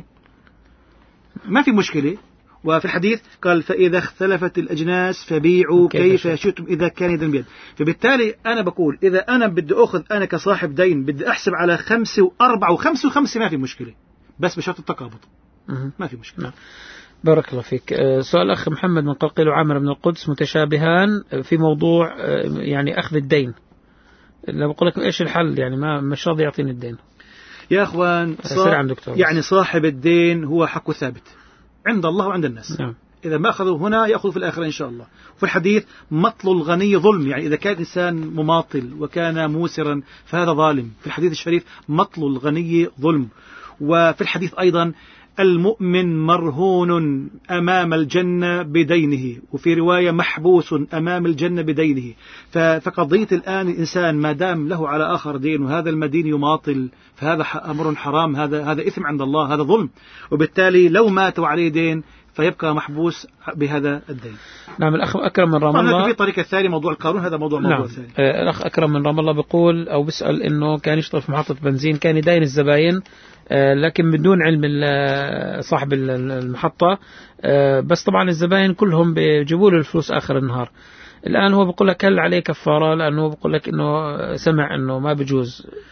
ما في مشكلة. وفي الحديث قال فإذا اختلفت الأجناس فبيعوا كيف شئتم إذا كان يدا بيد. فبالتالي أنا بقول إذا أنا بدي أخذ أنا كصاحب دين بدي أحسب على خمسة وأربعة وخمسة وخمسة ما في مشكلة، بس بشرط التقابض ما في مشكلة. بارك الله فيك. سؤال أخ محمد من قلقيل وعامر من القدس متشابهان في موضوع يعني أخذ الدين. لو بقول لك إيش الحل، يعني ما مش راضي يعطيني الدين يا أخوان. صا... يعني صاحب الدين هو حقه ثابت عند الله وعند الناس. نعم. إذا ما أخذوا هنا يأخذوا في الآخرة إن شاء الله. وفي الحديث مطل الغني ظلم، يعني إذا كان إنسان مماطل وكان موسرا فهذا ظالم. في الحديث الشريف مطل الغني ظلم. وفي الحديث أيضا المؤمن مرهون أمام الجنة بدينه، وفي رواية محبوس أمام الجنة بدينه. فقضية الآن الإنسان ما دام له على آخر دين وهذا المدين يماطل فهذا أمر حرام، هذا هذا إثم عند الله، هذا ظلم، وبالتالي لو مات وعليه دين فيبقى محبوس بهذا الدين. نعم. الأخ أكرم من رام الله في طريقة ثانية موضوع القانون، هذا موضوع موضوع نعم. ثاني. الأخ أكرم من رام الله بيقول أو بيسأل إنه كان يشتغل في محطة بنزين، كان يدين الزباين لكن بدون علم صاحب المحطة، بس طبعا الزباين كلهم بيجيبوا له الفلوس آخر النهار. الآن هو بيقول لك هل عليه كفارة، لأنه بيقول لك إنه سمع إنه ما بيجوز.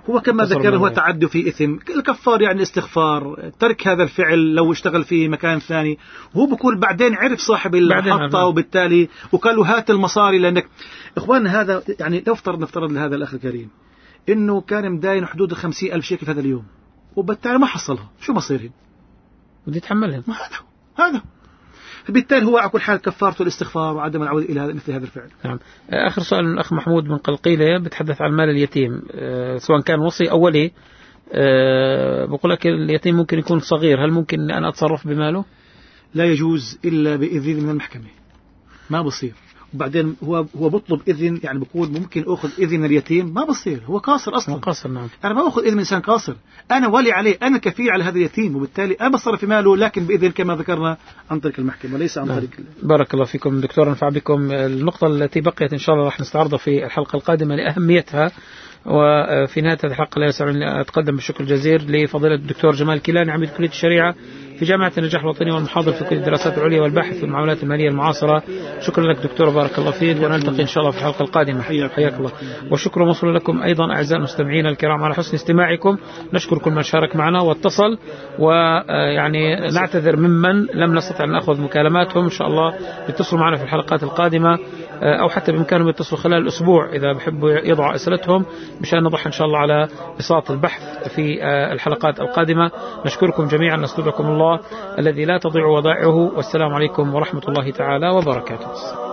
هو كما ذكر هو تعدي في إثم. الكفار يعني الاستغفار، ترك هذا الفعل لو اشتغل في مكان ثاني. هو بقول بعدين عرف صاحب المحطة وبالتالي وقال له هات المصاري لأنك إخواننا. هذا يعني لو افترض نفترض لهذا الأخ الكريم إنه كان مداين حدود خمسين ألف شيكل هذا اليوم وبالتالي ما حصلها، شو مصيرين؟ ودي يتحملها. هذا هذا بالتالي هو على كل حال كفارته الاستغفار وعدم العودة إلى هذا مثل هذا الفعل. نعم. آخر سؤال من الأخ محمود من قلقيلة بتحدث عن مال اليتيم، أه سواء كان وصي أو ولي. أه بقول لك اليتيم ممكن يكون صغير، هل ممكن أن أتصرف بماله؟ لا يجوز إلا بإذن من المحكمة، ما بصير. وبعدين هو هو بطلب إذن، يعني بقول ممكن أخذ إذن اليتيم، ما بصير، هو قاصر أصلا. قاصر. نعم. أنا ما أخذ إذن من إنسان قاصر، أنا ولي عليه، أنا كفيل على هذا اليتيم، وبالتالي أنا بصرف في ماله لكن بإذن كما ذكرنا عن طريق المحكمة وليس عن نعم. طريق. بارك الله فيكم دكتور، نفع بكم. النقطة التي بقيت إن شاء الله راح نستعرضها في الحلقة القادمة لأهميتها. وفي نهاية هذه الحلقة لا يسعني أن أتقدم بالشكر الجزير لفضيلة الدكتور جمال كيلاني عميد كلية الشريعة في جامعة النجاح الوطني والمحاضر في كلية الدراسات العليا والباحث في المعاملات المالية المعاصرة. شكرا لك دكتور، بارك الله فيك، ونلتقي إن شاء الله في الحلقة القادمة. حياك الله. وشكرا موصول لكم أيضا أعزائي المستمعين الكرام على حسن استماعكم. نشكر كل من شارك معنا واتصل، ويعني نعتذر ممن لم نستطع أن نأخذ مكالماتهم. إن شاء الله يتصلوا معنا في الحلقات القادمة، أو حتى بإمكانهم يتصلوا خلال الأسبوع إذا بحبوا يضعوا أسئلتهم مشان نضح إن شاء الله على بساط البحث في الحلقات القادمة. نشكركم جميعا، نستودعكم الله الذي لا تضيع ودائعه، والسلام عليكم ورحمة الله تعالى وبركاته.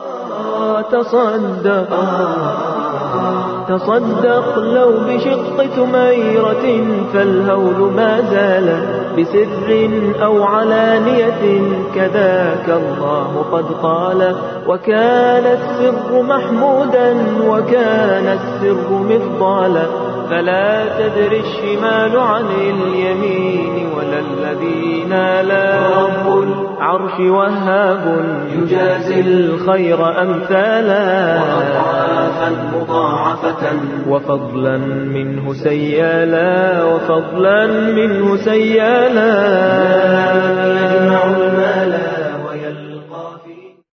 تصدق تصدق لو بشق تميرة فالهول ما زال بسر أو علانية كذاك الله قد قال. وكان السر محمودا وكان السر مفضالا، فلا تدري الشمال عن اليمين ولا الذي نالا. رب العرش وهاب يجازي الخير أمثالا، وأضعافا مضاعفة وفضلا منه سيالا، وفضلا منه سيالا.